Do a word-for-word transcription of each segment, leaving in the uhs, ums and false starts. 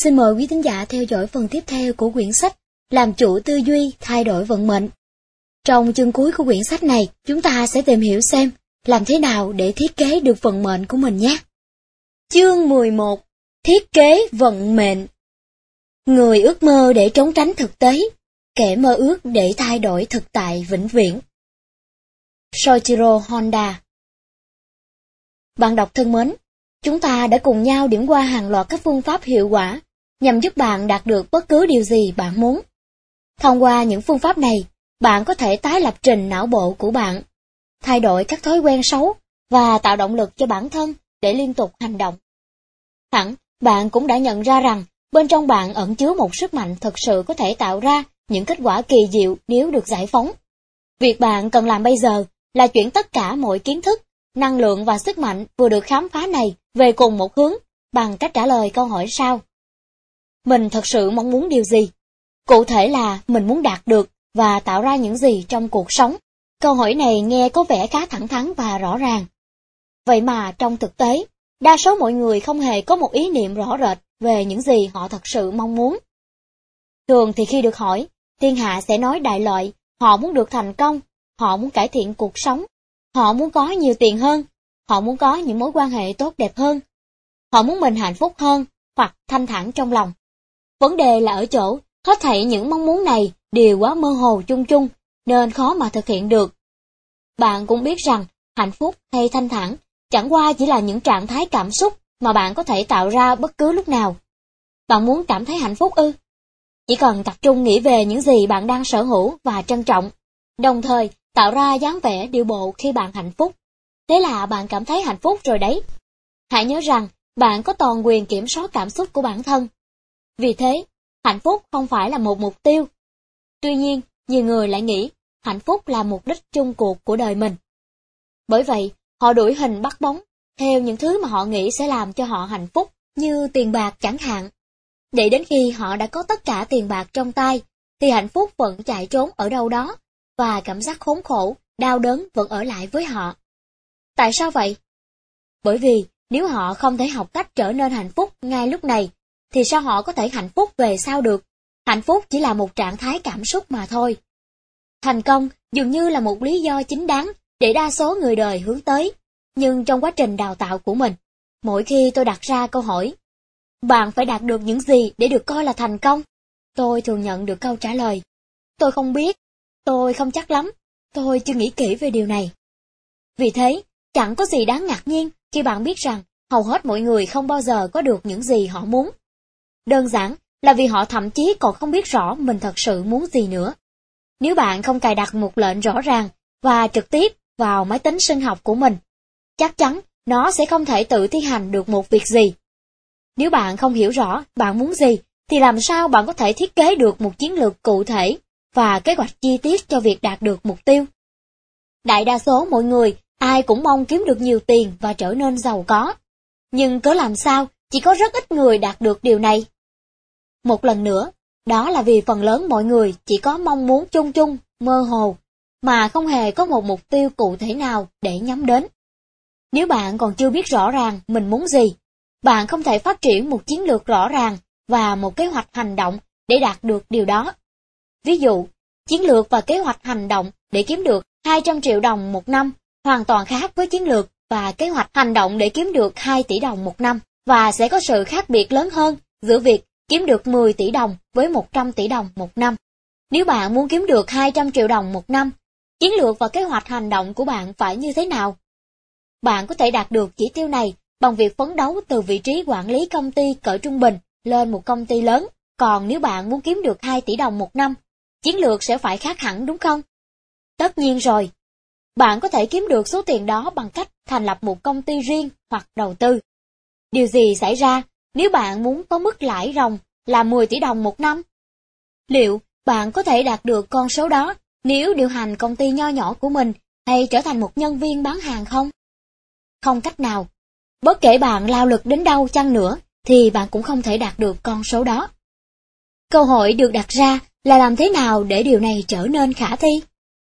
Xin mời quý thính giả theo dõi phần tiếp theo của quyển sách Làm chủ tư duy, thay đổi vận mệnh. Trong chương cuối của quyển sách này, chúng ta sẽ tìm hiểu xem làm thế nào để thiết kế được vận mệnh của mình nhé. Chương mười một. Thiết kế vận mệnh. Người ước mơ để trốn tránh thực tế, kẻ mơ ước để thay đổi thực tại vĩnh viễn. Soichiro Honda. Bạn đọc thân mến, chúng ta đã cùng nhau điểm qua hàng loạt các phương pháp hiệu quả nhằm giúp bạn đạt được bất cứ điều gì bạn muốn. Thông qua những phương pháp này, bạn có thể tái lập trình não bộ của bạn, thay đổi các thói quen xấu và tạo động lực cho bản thân để liên tục hành động. Hẳn, bạn cũng đã nhận ra rằng bên trong bạn ẩn chứa một sức mạnh thực sự có thể tạo ra những kết quả kỳ diệu nếu được giải phóng. Việc bạn cần làm bây giờ là chuyển tất cả mọi kiến thức, năng lượng và sức mạnh vừa được khám phá này về cùng một hướng bằng cách trả lời câu hỏi sau. Mình thật sự mong muốn điều gì? Cụ thể là mình muốn đạt được và tạo ra những gì trong cuộc sống? Câu hỏi này nghe có vẻ khá thẳng thắn và rõ ràng. Vậy mà trong thực tế, đa số mọi người không hề có một ý niệm rõ rệt về những gì họ thật sự mong muốn. Thường thì khi được hỏi, thiên hạ sẽ nói đại loại, họ muốn được thành công, họ muốn cải thiện cuộc sống, họ muốn có nhiều tiền hơn, họ muốn có những mối quan hệ tốt đẹp hơn, họ muốn mình hạnh phúc hơn, hoặc thanh thản trong lòng. Vấn đề là ở chỗ, hết thảy những mong muốn này đều quá mơ hồ chung chung, nên khó mà thực hiện được. Bạn cũng biết rằng, hạnh phúc hay thanh thản chẳng qua chỉ là những trạng thái cảm xúc mà bạn có thể tạo ra bất cứ lúc nào. Bạn muốn cảm thấy hạnh phúc ư? Chỉ cần tập trung nghĩ về những gì bạn đang sở hữu và trân trọng, đồng thời tạo ra dáng vẻ điệu bộ khi bạn hạnh phúc. Thế là bạn cảm thấy hạnh phúc rồi đấy. Hãy nhớ rằng, bạn có toàn quyền kiểm soát cảm xúc của bản thân. Vì thế, hạnh phúc không phải là một mục tiêu. Tuy nhiên, nhiều người lại nghĩ hạnh phúc là mục đích chung cuộc của đời mình. Bởi vậy, họ đuổi hình bắt bóng theo những thứ mà họ nghĩ sẽ làm cho họ hạnh phúc, như tiền bạc chẳng hạn. Để đến khi họ đã có tất cả tiền bạc trong tay, thì hạnh phúc vẫn chạy trốn ở đâu đó, và cảm giác khốn khổ, đau đớn vẫn ở lại với họ. Tại sao vậy? Bởi vì nếu họ không thể học cách trở nên hạnh phúc ngay lúc này, thì sao họ có thể hạnh phúc về sau được? Hạnh phúc chỉ là một trạng thái cảm xúc mà thôi. Thành công dường như là một lý do chính đáng để đa số người đời hướng tới. Nhưng trong quá trình đào tạo của mình, mỗi khi tôi đặt ra câu hỏi, bạn phải đạt được những gì để được coi là thành công? Tôi thường nhận được câu trả lời, tôi không biết, tôi không chắc lắm, tôi chưa nghĩ kỹ về điều này. Vì thế, chẳng có gì đáng ngạc nhiên khi bạn biết rằng hầu hết mọi người không bao giờ có được những gì họ muốn. Đơn giản là vì họ thậm chí còn không biết rõ mình thật sự muốn gì nữa. Nếu bạn không cài đặt một lệnh rõ ràng và trực tiếp vào máy tính sinh học của mình, chắc chắn nó sẽ không thể tự thi hành được một việc gì. Nếu bạn không hiểu rõ bạn muốn gì, thì làm sao bạn có thể thiết kế được một chiến lược cụ thể và kế hoạch chi tiết cho việc đạt được mục tiêu? Đại đa số mọi người, ai cũng mong kiếm được nhiều tiền và trở nên giàu có. Nhưng cớ làm sao chỉ có rất ít người đạt được điều này? Một lần nữa, đó là vì phần lớn mọi người chỉ có mong muốn chung chung, mơ hồ, mà không hề có một mục tiêu cụ thể nào để nhắm đến. Nếu bạn còn chưa biết rõ ràng mình muốn gì, bạn không thể phát triển một chiến lược rõ ràng và một kế hoạch hành động để đạt được điều đó. Ví dụ, chiến lược và kế hoạch hành động để kiếm được hai trăm triệu đồng một năm hoàn toàn khác với chiến lược và kế hoạch hành động để kiếm được hai tỷ đồng một năm, và sẽ có sự khác biệt lớn hơn giữa việc kiếm được mười tỷ đồng với một trăm tỷ đồng một năm. Nếu bạn muốn kiếm được hai trăm triệu đồng một năm, chiến lược và kế hoạch hành động của bạn phải như thế nào? Bạn có thể đạt được chỉ tiêu này bằng việc phấn đấu từ vị trí quản lý công ty cỡ trung bình lên một công ty lớn. Còn nếu bạn muốn kiếm được hai tỷ đồng một năm, chiến lược sẽ phải khác hẳn, đúng không? Tất nhiên rồi. Bạn có thể kiếm được số tiền đó bằng cách thành lập một công ty riêng hoặc đầu tư. Điều gì xảy ra nếu bạn muốn có mức lãi ròng là mười tỷ đồng một năm? Liệu bạn có thể đạt được con số đó nếu điều hành công ty nho nhỏ của mình hay trở thành một nhân viên bán hàng không? Không cách nào. Bất kể bạn lao lực đến đâu chăng nữa, thì bạn cũng không thể đạt được con số đó. Câu hỏi được đặt ra là làm thế nào để điều này trở nên khả thi?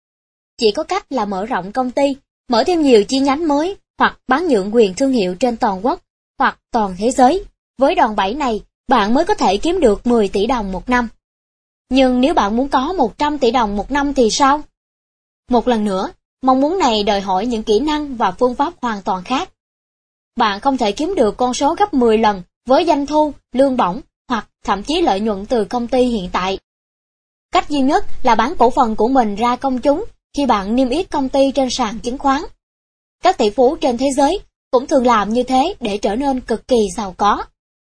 Chỉ có cách là mở rộng công ty, mở thêm nhiều chi nhánh mới, hoặc bán nhượng quyền thương hiệu trên toàn quốc, hoặc toàn thế giới. Với đòn bẩy này, bạn mới có thể kiếm được mười tỷ đồng một năm. Nhưng nếu bạn muốn có một trăm tỷ đồng một năm thì sao? Một lần nữa, mong muốn này đòi hỏi những kỹ năng và phương pháp hoàn toàn khác. Bạn không thể kiếm được con số gấp mười lần với doanh thu, lương bổng hoặc thậm chí lợi nhuận từ công ty hiện tại. Cách duy nhất là bán cổ phần của mình ra công chúng khi bạn niêm yết công ty trên sàn chứng khoán. Các tỷ phú trên thế giới cũng thường làm như thế để trở nên cực kỳ giàu có.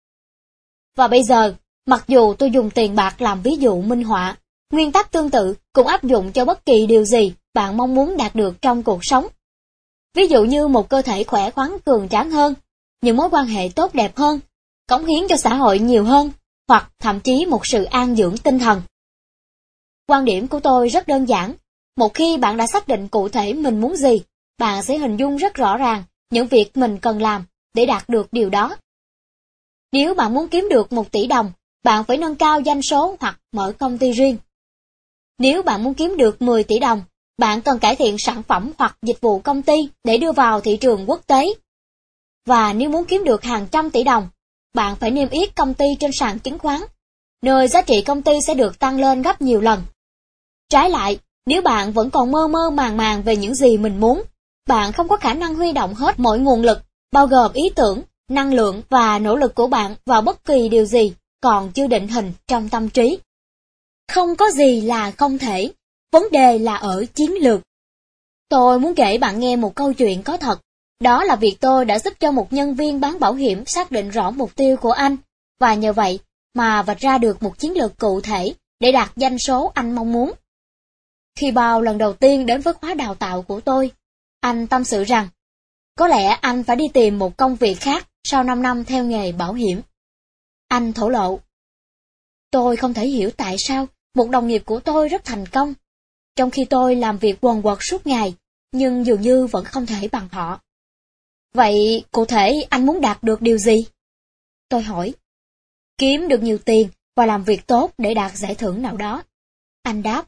Và bây giờ, mặc dù tôi dùng tiền bạc làm ví dụ minh họa, nguyên tắc tương tự cũng áp dụng cho bất kỳ điều gì bạn mong muốn đạt được trong cuộc sống. Ví dụ như một cơ thể khỏe khoắn cường tráng hơn, những mối quan hệ tốt đẹp hơn, cống hiến cho xã hội nhiều hơn, hoặc thậm chí một sự an dưỡng tinh thần. Quan điểm của tôi rất đơn giản, một khi bạn đã xác định cụ thể mình muốn gì, bạn sẽ hình dung rất rõ ràng những việc mình cần làm để đạt được điều đó. Nếu bạn muốn kiếm được một tỷ đồng, bạn phải nâng cao doanh số hoặc mở công ty riêng. Nếu bạn muốn kiếm được mười tỷ đồng, bạn cần cải thiện sản phẩm hoặc dịch vụ công ty để đưa vào thị trường quốc tế. Và nếu muốn kiếm được hàng trăm tỷ đồng, bạn phải niêm yết công ty trên sàn chứng khoán, nơi giá trị công ty sẽ được tăng lên gấp nhiều lần. Trái lại, nếu bạn vẫn còn mơ mơ màng màng về những gì mình muốn, bạn không có khả năng huy động hết mọi nguồn lực, bao gồm ý tưởng, năng lượng và nỗ lực của bạn vào bất kỳ điều gì còn chưa định hình trong tâm trí. Không có gì là không thể, vấn đề là ở chiến lược. Tôi muốn kể bạn nghe một câu chuyện có thật, đó là việc tôi đã giúp cho một nhân viên bán bảo hiểm xác định rõ mục tiêu của anh, và nhờ vậy mà vạch ra được một chiến lược cụ thể để đạt doanh số anh mong muốn. Khi Bao lần đầu tiên đến với khóa đào tạo của tôi, anh tâm sự rằng, có lẽ anh phải đi tìm một công việc khác sau năm năm theo nghề bảo hiểm. Anh thổ lộ, tôi không thể hiểu tại sao một đồng nghiệp của tôi rất thành công, trong khi tôi làm việc quần quật suốt ngày, nhưng dường như vẫn không thể bằng họ. Vậy cụ thể anh muốn đạt được điều gì? Tôi hỏi. Kiếm được nhiều tiền và làm việc tốt để đạt giải thưởng nào đó. Anh đáp.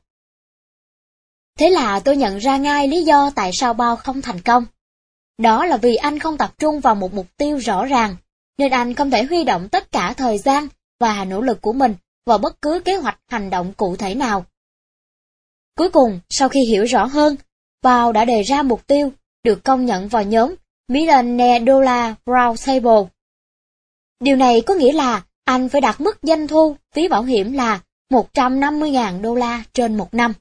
Thế là tôi nhận ra ngay lý do tại sao Bao không thành công. Đó là vì anh không tập trung vào một mục tiêu rõ ràng, nên anh không thể huy động tất cả thời gian và nỗ lực của mình vào bất cứ kế hoạch hành động cụ thể nào. Cuối cùng, sau khi hiểu rõ hơn, Bao đã đề ra mục tiêu được công nhận vào nhóm Millionaire Dollar Roundtable. Điều này có nghĩa là anh phải đạt mức doanh thu phí bảo hiểm là một trăm năm mươi nghìn đô la trên một năm.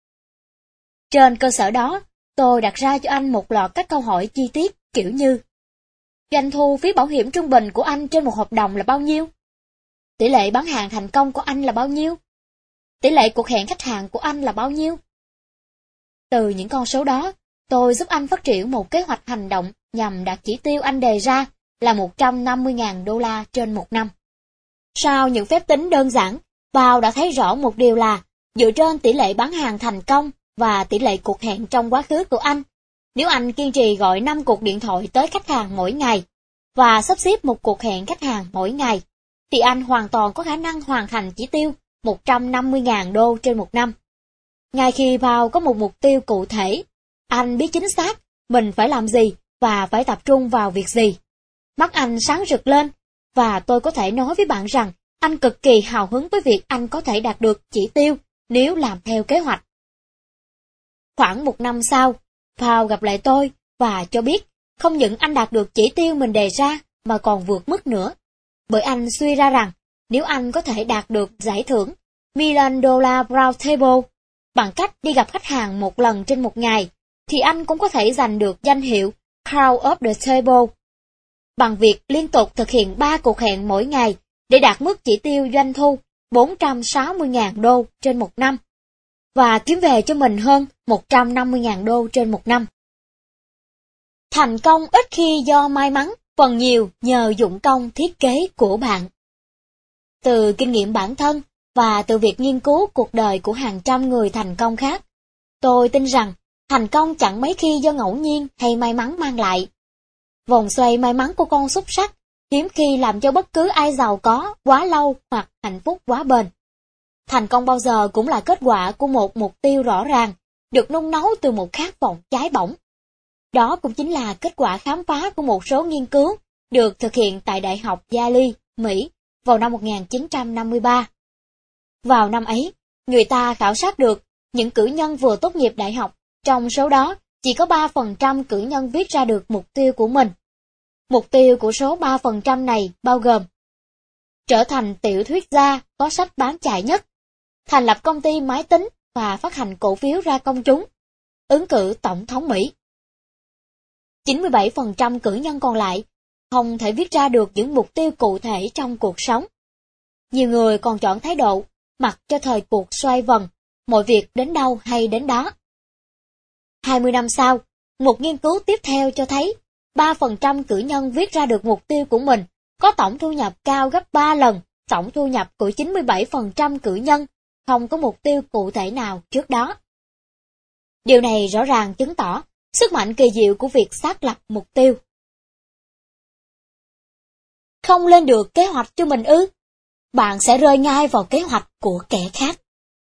Trên cơ sở đó, tôi đặt ra cho anh một loạt các câu hỏi chi tiết kiểu như: doanh thu phí bảo hiểm trung bình của anh trên một hợp đồng là bao nhiêu? Tỷ lệ bán hàng thành công của anh là bao nhiêu? Tỷ lệ cuộc hẹn khách hàng của anh là bao nhiêu? Từ những con số đó, tôi giúp anh phát triển một kế hoạch hành động nhằm đạt chỉ tiêu anh đề ra là một trăm năm mươi nghìn đô la trên một năm. Sau những phép tính đơn giản, Bao đã thấy rõ một điều là, dựa trên tỷ lệ bán hàng thành công và tỷ lệ cuộc hẹn trong quá khứ của anh, nếu anh kiên trì gọi năm cuộc điện thoại tới khách hàng mỗi ngày và sắp xếp một cuộc hẹn khách hàng mỗi ngày, thì anh hoàn toàn có khả năng hoàn thành chỉ tiêu một trăm năm mươi nghìn đô trên một năm. Ngay khi Bao có một mục tiêu cụ thể, anh biết chính xác mình phải làm gì và phải tập trung vào việc gì. Mắt anh sáng rực lên, và tôi có thể nói với bạn rằng anh cực kỳ hào hứng với việc anh có thể đạt được chỉ tiêu nếu làm theo kế hoạch. Khoảng một năm sau, Bao gặp lại tôi và cho biết không những anh đạt được chỉ tiêu mình đề ra mà còn vượt mức nữa. Bởi anh suy ra rằng nếu anh có thể đạt được giải thưởng Million Dollar Roundtable bằng cách đi gặp khách hàng một lần trên một ngày, thì anh cũng có thể giành được danh hiệu Crown of the Table bằng việc liên tục thực hiện ba cuộc hẹn mỗi ngày để đạt mức chỉ tiêu doanh thu bốn trăm sáu mươi nghìn đô trên một năm và kiếm về cho mình hơn một trăm năm mươi nghìn đô trên một năm. Thành công ít khi do may mắn, phần nhiều nhờ dụng công thiết kế của bạn. Từ kinh nghiệm bản thân và từ việc nghiên cứu cuộc đời của hàng trăm người thành công khác, tôi tin rằng thành công chẳng mấy khi do ngẫu nhiên hay may mắn mang lại. Vòng xoay may mắn của con xúc xắc hiếm khi làm cho bất cứ ai giàu có quá lâu hoặc hạnh phúc quá bền. Thành công bao giờ cũng là kết quả của một mục tiêu rõ ràng, được nung nấu từ một khát vọng cháy bỏng. Đó cũng chính là kết quả khám phá của một số nghiên cứu được thực hiện tại Đại học Yale, Mỹ vào năm một nghìn chín trăm năm mươi ba. Vào năm ấy, người ta khảo sát được những cử nhân vừa tốt nghiệp đại học, trong số đó chỉ có ba phần trăm cử nhân viết ra được mục tiêu của mình. Mục tiêu của số ba phần trăm này bao gồm trở thành tiểu thuyết gia có sách bán chạy nhất, thành lập công ty máy tính và phát hành cổ phiếu ra công chúng, ứng cử tổng thống Mỹ. chín mươi bảy phần trăm cử nhân còn lại không thể viết ra được những mục tiêu cụ thể trong cuộc sống. Nhiều người còn chọn thái độ mặc cho thời cuộc xoay vần, mọi việc đến đâu hay đến đó. hai mươi năm sau, một nghiên cứu tiếp theo cho thấy ba phần trăm cử nhân viết ra được mục tiêu của mình có tổng thu nhập cao gấp ba lần tổng thu nhập của chín mươi bảy phần trăm cử nhân không có mục tiêu cụ thể nào trước đó. Điều này rõ ràng chứng tỏ sức mạnh kỳ diệu của việc xác lập mục tiêu. Không lên được kế hoạch cho mình ư? Bạn sẽ rơi ngay vào kế hoạch của kẻ khác.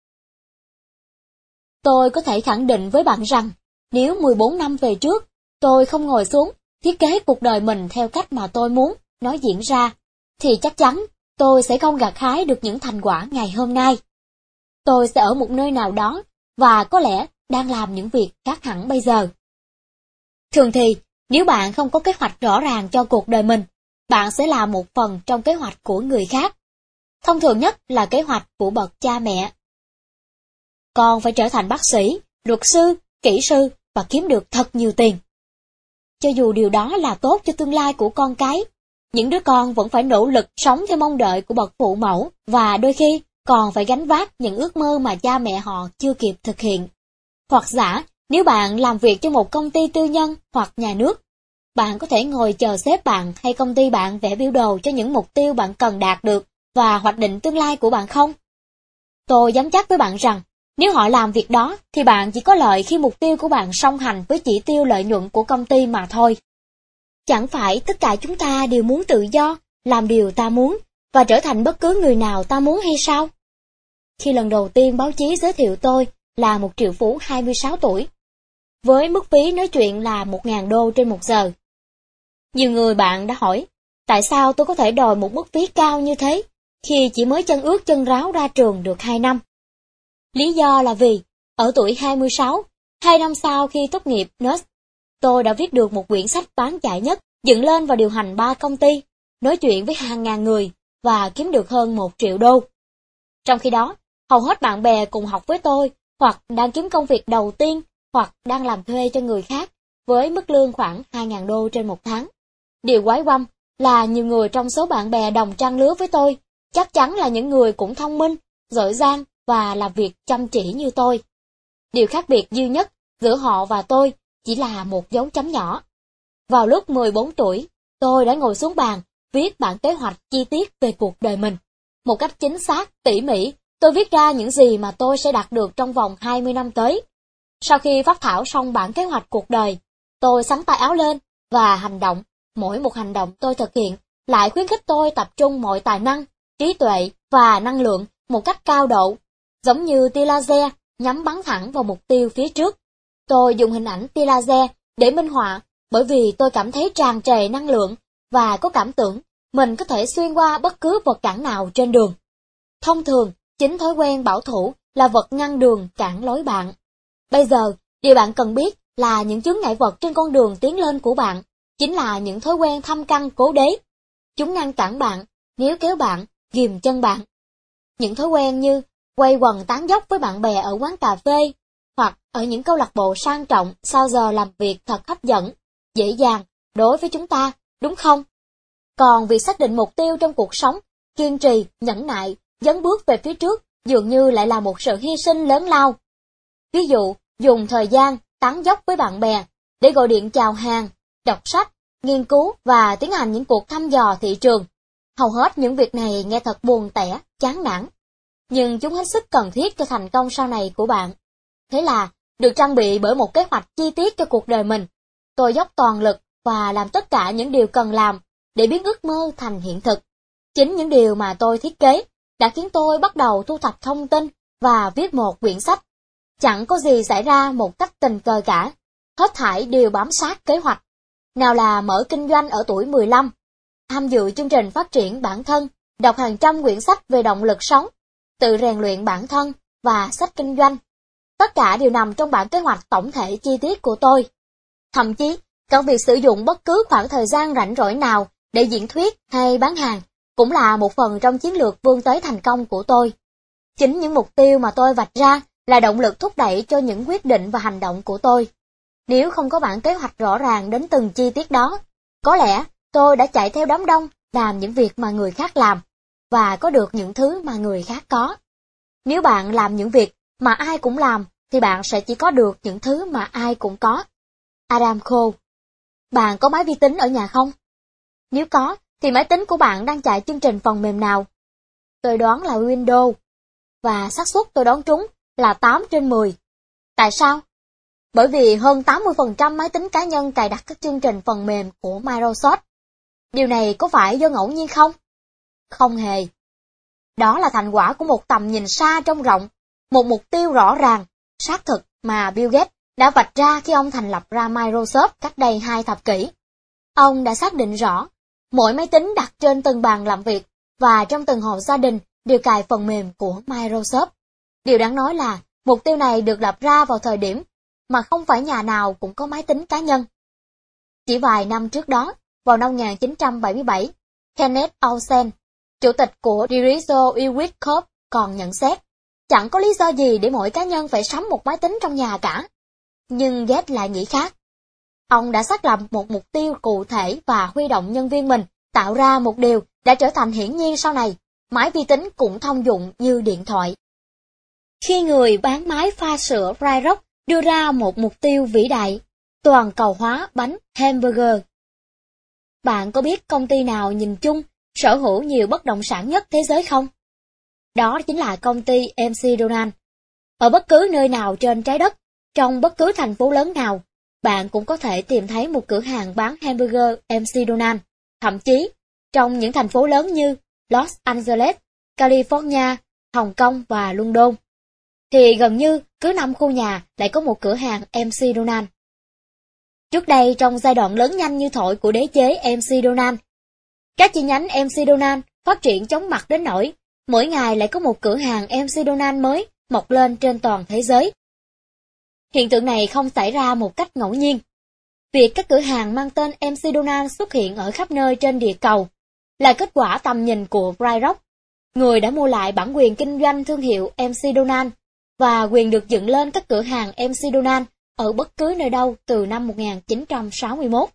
Tôi có thể khẳng định với bạn rằng, nếu mười bốn năm về trước, tôi không ngồi xuống, thiết kế cuộc đời mình theo cách mà tôi muốn nó diễn ra, thì chắc chắn tôi sẽ không gặt hái được những thành quả ngày hôm nay. Tôi sẽ ở một nơi nào đó, và có lẽ đang làm những việc khác hẳn bây giờ. Thường thì, nếu bạn không có kế hoạch rõ ràng cho cuộc đời mình, bạn sẽ là một phần trong kế hoạch của người khác. Thông thường nhất là kế hoạch của bậc cha mẹ. Con phải trở thành bác sĩ, luật sư, kỹ sư và kiếm được thật nhiều tiền. Cho dù điều đó là tốt cho tương lai của con cái, những đứa con vẫn phải nỗ lực sống theo mong đợi của bậc phụ mẫu và đôi khi còn phải gánh vác những ước mơ mà cha mẹ họ chưa kịp thực hiện. Hoặc giả, nếu bạn làm việc cho một công ty tư nhân hoặc nhà nước, bạn có thể ngồi chờ sếp bạn hay công ty bạn vẽ biểu đồ cho những mục tiêu bạn cần đạt được và hoạch định tương lai của bạn không? Tôi dám chắc với bạn rằng, nếu họ làm việc đó thì bạn chỉ có lợi khi mục tiêu của bạn song hành với chỉ tiêu lợi nhuận của công ty mà thôi. Chẳng phải tất cả chúng ta đều muốn tự do, làm điều ta muốn và trở thành bất cứ người nào ta muốn hay sao? Khi lần đầu tiên báo chí giới thiệu tôi là một triệu phú hai mươi sáu tuổi, với mức phí nói chuyện là một nghìn đô trên một giờ. Nhiều người bạn đã hỏi, tại sao tôi có thể đòi một mức phí cao như thế khi chỉ mới chân ướt chân ráo ra trường được hai năm? Lý do là vì, ở tuổi hai mươi sáu, hai năm sau khi tốt nghiệp en u ét, tôi đã viết được một quyển sách bán chạy nhất, dựng lên và điều hành ba công ty, nói chuyện với hàng ngàn người và kiếm được hơn một triệu đô. Trong khi đó, hầu hết bạn bè cùng học với tôi hoặc đang kiếm công việc đầu tiên hoặc đang làm thuê cho người khác với mức lương khoảng hai nghìn đô trên một tháng. Điều quái quăm là nhiều người trong số bạn bè đồng trang lứa với tôi chắc chắn là những người cũng thông minh, giỏi giang và làm việc chăm chỉ như tôi. Điều khác biệt duy nhất giữa họ và tôi chỉ là một dấu chấm nhỏ. Vào lúc mười bốn tuổi, tôi đã ngồi xuống bàn, viết bản kế hoạch chi tiết về cuộc đời mình. Một cách chính xác, tỉ mỉ, tôi viết ra những gì mà tôi sẽ đạt được trong vòng hai mươi năm tới. Sau khi phác thảo xong bản kế hoạch cuộc đời, tôi xắn tay áo lên và hành động. Mỗi một hành động tôi thực hiện lại khuyến khích tôi tập trung mọi tài năng, trí tuệ và năng lượng một cách cao độ, giống như tia laser nhắm bắn thẳng vào mục tiêu phía trước. Tôi dùng hình ảnh tia laser để minh họa bởi vì tôi cảm thấy tràn trề năng lượng và có cảm tưởng mình có thể xuyên qua bất cứ vật cản nào trên đường. Thông thường, chính thói quen bảo thủ là vật ngăn đường cản lối bạn. Bây giờ, điều bạn cần biết là những chướng ngại vật trên con đường tiến lên của bạn chính là những thói quen thâm căn cố đế. Chúng ngăn cản bạn, níu kéo bạn, ghìm chân bạn. Những thói quen như quay quần tán dóc với bạn bè ở quán cà phê, hoặc ở những câu lạc bộ sang trọng sau giờ làm việc thật hấp dẫn, dễ dàng đối với chúng ta, đúng không? Còn việc xác định mục tiêu trong cuộc sống, kiên trì, nhẫn nại, dấn bước về phía trước dường như lại là một sự hy sinh lớn lao. Ví dụ, dùng thời gian tán dóc với bạn bè để gọi điện chào hàng, đọc sách, nghiên cứu và tiến hành những cuộc thăm dò thị trường. Hầu hết những việc này nghe thật buồn tẻ, chán nản, nhưng chúng hết sức cần thiết cho thành công sau này của bạn. Thế là, được trang bị bởi một kế hoạch chi tiết cho cuộc đời mình, tôi dốc toàn lực và làm tất cả những điều cần làm để biến ước mơ thành hiện thực. Chính những điều mà tôi thiết kế đã khiến tôi bắt đầu thu thập thông tin và viết một quyển sách. Chẳng có gì xảy ra một cách tình cờ cả, hết thảy đều bám sát kế hoạch. Nào là mở kinh doanh ở tuổi mười lăm, tham dự chương trình phát triển bản thân đọc hàng trăm quyển sách về động lực sống, tự rèn luyện bản thân và sách kinh doanh. Tất cả đều nằm trong bản kế hoạch tổng thể chi tiết của tôi. Thậm chí, cả việc sử dụng bất cứ khoảng thời gian rảnh rỗi nào để diễn thuyết hay bán hàng cũng là một phần trong chiến lược vươn tới thành công của tôi. Chính những mục tiêu mà tôi vạch ra là động lực thúc đẩy cho những quyết định và hành động của tôi. Nếu không có bản kế hoạch rõ ràng đến từng chi tiết đó, có lẽ tôi đã chạy theo đám đông làm những việc mà người khác làm, và có được những thứ mà người khác có. Nếu bạn làm những việc mà ai cũng làm, thì bạn sẽ chỉ có được những thứ mà ai cũng có. Adam Cole. Bạn có máy vi tính ở nhà không? Nếu có, thì máy tính của bạn đang chạy chương trình phần mềm nào? Tôi đoán là Windows, và xác suất tôi đoán trúng là tám trên mười. Tại sao? Bởi vì hơn tám mươi phần trăm máy tính cá nhân cài đặt các chương trình phần mềm của Microsoft. Điều này có phải do ngẫu nhiên không? Không hề. Đó là thành quả của một tầm nhìn xa trông rộng, một mục tiêu rõ ràng, xác thực mà Bill Gates đã vạch ra khi ông thành lập ra Microsoft cách đây hai thập kỷ. Ông đã xác định rõ, mỗi máy tính đặt trên từng bàn làm việc và trong từng hộ gia đình đều cài phần mềm của Microsoft. Điều đáng nói là mục tiêu này được lập ra vào thời điểm mà không phải nhà nào cũng có máy tính cá nhân. Chỉ vài năm trước đó, vào năm một nghìn chín trăm bảy mươi bảy, Kenneth Olsen, chủ tịch của Diriso Ewing Corp còn nhận xét, chẳng có lý do gì để mỗi cá nhân phải sắm một máy tính trong nhà cả. Nhưng Gates lại nghĩ khác. Ông đã xác lập một mục tiêu cụ thể và huy động nhân viên mình tạo ra một điều đã trở thành hiển nhiên sau này, máy vi tính cũng thông dụng như điện thoại. Khi người bán máy pha sữa Fryrock đưa ra một mục tiêu vĩ đại, toàn cầu hóa bánh hamburger. Bạn có biết công ty nào nhìn chung sở hữu nhiều bất động sản nhất thế giới không? Đó chính là công ty em xê Donald. Ở bất cứ nơi nào trên trái đất, trong bất cứ thành phố lớn nào, bạn cũng có thể tìm thấy một cửa hàng bán hamburger em xê Donald. Thậm chí, trong những thành phố lớn như Los Angeles, California, Hồng Kông và London, thì gần như cứ năm khu nhà lại có một cửa hàng em xê Donald. Trước đây, trong giai đoạn lớn nhanh như thổi của đế chế em xê Donald, các chi nhánh em xê Donald phát triển chóng mặt đến nỗi mỗi ngày lại có một cửa hàng em xê Donald mới mọc lên trên toàn thế giới. Hiện tượng này không xảy ra một cách ngẫu nhiên. Việc các cửa hàng mang tên em xê Donald xuất hiện ở khắp nơi trên địa cầu là kết quả tầm nhìn của Fryrock, người đã mua lại bản quyền kinh doanh thương hiệu em xê Donald và quyền được dựng lên các cửa hàng em xê Donald ở bất cứ nơi đâu từ năm một nghìn chín trăm sáu mươi mốt.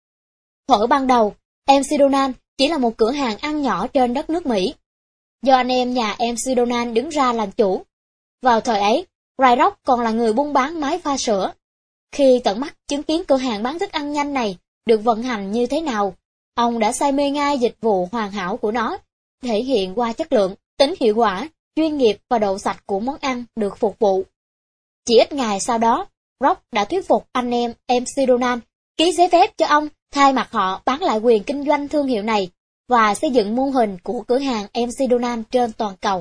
Thuở ban đầu, em xê Donald chỉ là một cửa hàng ăn nhỏ trên đất nước Mỹ, do anh em nhà em xê Donald đứng ra làm chủ. Vào thời ấy, Fryrock còn là người buôn bán máy pha sữa. Khi tận mắt chứng kiến cửa hàng bán thức ăn nhanh này được vận hành như thế nào, ông đã say mê ngay dịch vụ hoàn hảo của nó, thể hiện qua chất lượng, tính hiệu quả, chuyên nghiệp và độ sạch của món ăn được phục vụ. Chỉ ít ngày sau đó, Rock đã thuyết phục anh em em xê Donald ký giấy phép cho ông thay mặt họ bán lại quyền kinh doanh thương hiệu này và xây dựng mô hình của cửa hàng em xê Donald trên toàn cầu.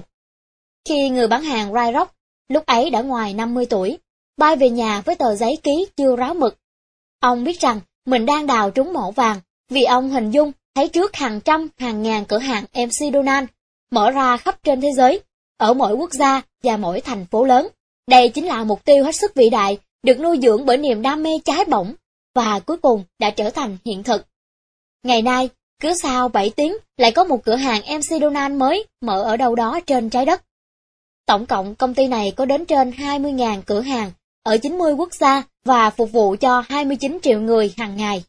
Khi người bán hàng Fryrock, lúc ấy đã ngoài năm mươi tuổi, bay về nhà với tờ giấy ký chưa ráo mực, ông biết rằng mình đang đào trúng mỏ vàng, vì ông hình dung thấy trước hàng trăm, hàng ngàn cửa hàng em xê Donald mở ra khắp trên thế giới, ở mỗi quốc gia và mỗi thành phố lớn. Đây chính là mục tiêu hết sức vĩ đại, được nuôi dưỡng bởi niềm đam mê cháy bỏng, và cuối cùng đã trở thành hiện thực. Ngày nay, cứ sau bảy tiếng lại có một cửa hàng em xê Donald mới mở ở đâu đó trên trái đất. Tổng cộng công ty này có đến trên hai mươi nghìn cửa hàng ở chín mươi quốc gia và phục vụ cho hai mươi chín triệu người hàng ngày.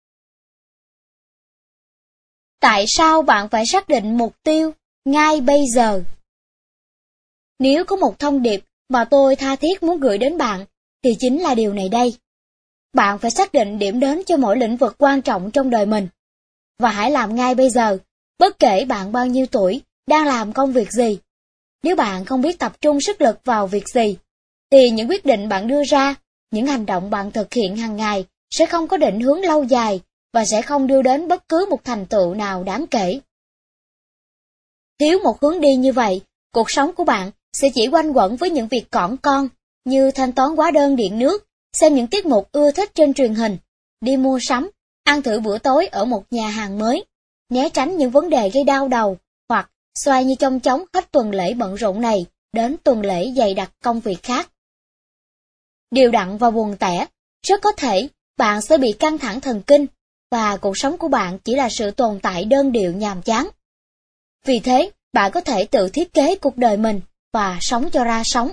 Tại sao bạn phải xác định mục tiêu ngay bây giờ? Nếu có một thông điệp mà tôi tha thiết muốn gửi đến bạn, thì chính là điều này đây. Bạn phải xác định điểm đến cho mỗi lĩnh vực quan trọng trong đời mình. Và hãy làm ngay bây giờ, bất kể bạn bao nhiêu tuổi, đang làm công việc gì. Nếu bạn không biết tập trung sức lực vào việc gì, thì những quyết định bạn đưa ra, những hành động bạn thực hiện hàng ngày sẽ không có định hướng lâu dài và sẽ không đưa đến bất cứ một thành tựu nào đáng kể. Thiếu một hướng đi như vậy, cuộc sống của bạn sẽ chỉ quanh quẩn với những việc cỏn con như thanh toán hóa đơn điện nước, xem những tiết mục ưa thích trên truyền hình, đi mua sắm, ăn thử bữa tối ở một nhà hàng mới, né tránh những vấn đề gây đau đầu hoặc xoay như chong chóng hết tuần lễ bận rộn này đến tuần lễ dày đặc công việc khác. Điều đặn và buồn tẻ, rất có thể bạn sẽ bị căng thẳng thần kinh và cuộc sống của bạn chỉ là sự tồn tại đơn điệu nhàm chán. Vì thế, bạn có thể tự thiết kế cuộc đời mình và sống cho ra sống.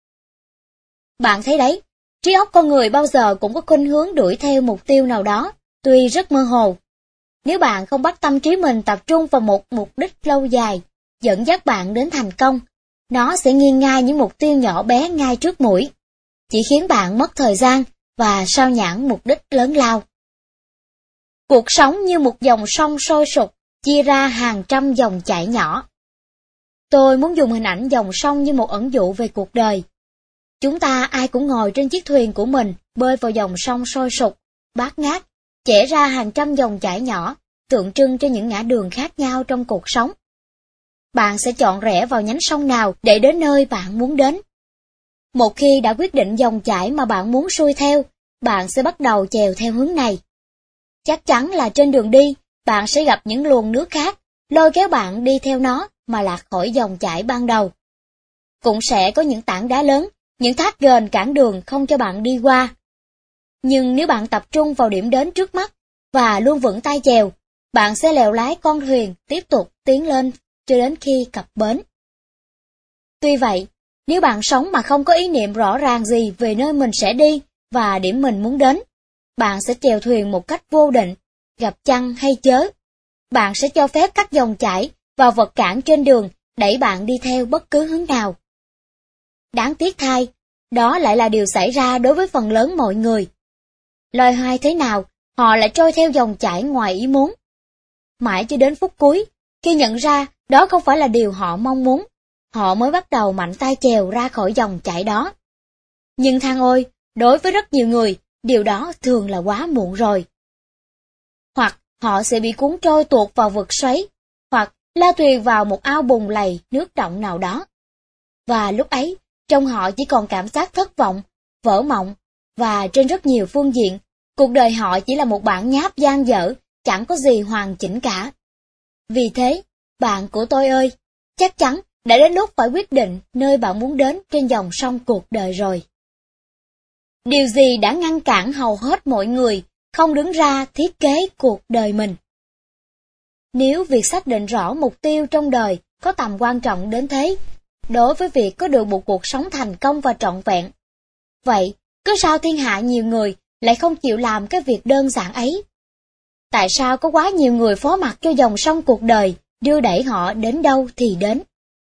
Bạn thấy đấy, trí óc con người bao giờ cũng có khuynh hướng đuổi theo mục tiêu nào đó, tuy rất mơ hồ. Nếu bạn không bắt tâm trí mình tập trung vào một mục đích lâu dài, dẫn dắt bạn đến thành công, nó sẽ nghiêng ngay những mục tiêu nhỏ bé ngay trước mũi, chỉ khiến bạn mất thời gian và sao nhãng mục đích lớn lao. Cuộc sống như một dòng sông sôi sục, chia ra hàng trăm dòng chảy nhỏ. Tôi muốn dùng hình ảnh dòng sông như một ẩn dụ về cuộc đời. Chúng ta ai cũng ngồi trên chiếc thuyền của mình, bơi vào dòng sông sôi sục, bát ngát, chẻ ra hàng trăm dòng chảy nhỏ, tượng trưng cho những ngã đường khác nhau trong cuộc sống. Bạn sẽ chọn rẽ vào nhánh sông nào để đến nơi bạn muốn đến. Một khi đã quyết định dòng chảy mà bạn muốn xuôi theo, bạn sẽ bắt đầu chèo theo hướng này. Chắc chắn là trên đường đi, bạn sẽ gặp những luồng nước khác, lôi kéo bạn đi theo nó mà lạc khỏi dòng chảy ban đầu. Cũng sẽ có những tảng đá lớn, những thác ghềnh cản đường không cho bạn đi qua. Nhưng nếu bạn tập trung vào điểm đến trước mắt và luôn vững tay chèo, bạn sẽ lèo lái con thuyền tiếp tục tiến lên cho đến khi cập bến. Tuy vậy, nếu bạn sống mà không có ý niệm rõ ràng gì về nơi mình sẽ đi và điểm mình muốn đến, bạn sẽ chèo thuyền một cách vô định, gặp chăng hay chớ. Bạn sẽ cho phép các dòng chảy và vật cản trên đường đẩy bạn đi theo bất cứ hướng nào. Đáng tiếc thay, đó lại là điều xảy ra đối với phần lớn mọi người. Loài hoài thế nào, họ lại trôi theo dòng chảy ngoài ý muốn. Mãi cho đến phút cuối, khi nhận ra đó không phải là điều họ mong muốn, họ mới bắt đầu mạnh tay chèo ra khỏi dòng chảy đó. Nhưng than ôi, đối với rất nhiều người, điều đó thường là quá muộn rồi. Hoặc họ sẽ bị cuốn trôi tuột vào vực xoáy, hoặc lao thuyền vào một ao bùn lầy nước động nào đó. Và lúc ấy, trong họ chỉ còn cảm giác thất vọng, vỡ mộng, và trên rất nhiều phương diện, cuộc đời họ chỉ là một bản nháp dang dở, chẳng có gì hoàn chỉnh cả. Vì thế, bạn của tôi ơi, chắc chắn đã đến lúc phải quyết định nơi bạn muốn đến trên dòng sông cuộc đời rồi. Điều gì đã ngăn cản hầu hết mọi người không đứng ra thiết kế cuộc đời mình? Nếu việc xác định rõ mục tiêu trong đời có tầm quan trọng đến thế, đối với việc có được một cuộc sống thành công và trọn vẹn, vậy cứ sao thiên hạ nhiều người lại không chịu làm cái việc đơn giản ấy? Tại sao có quá nhiều người phó mặc cho dòng sông cuộc đời, đưa đẩy họ đến đâu thì đến?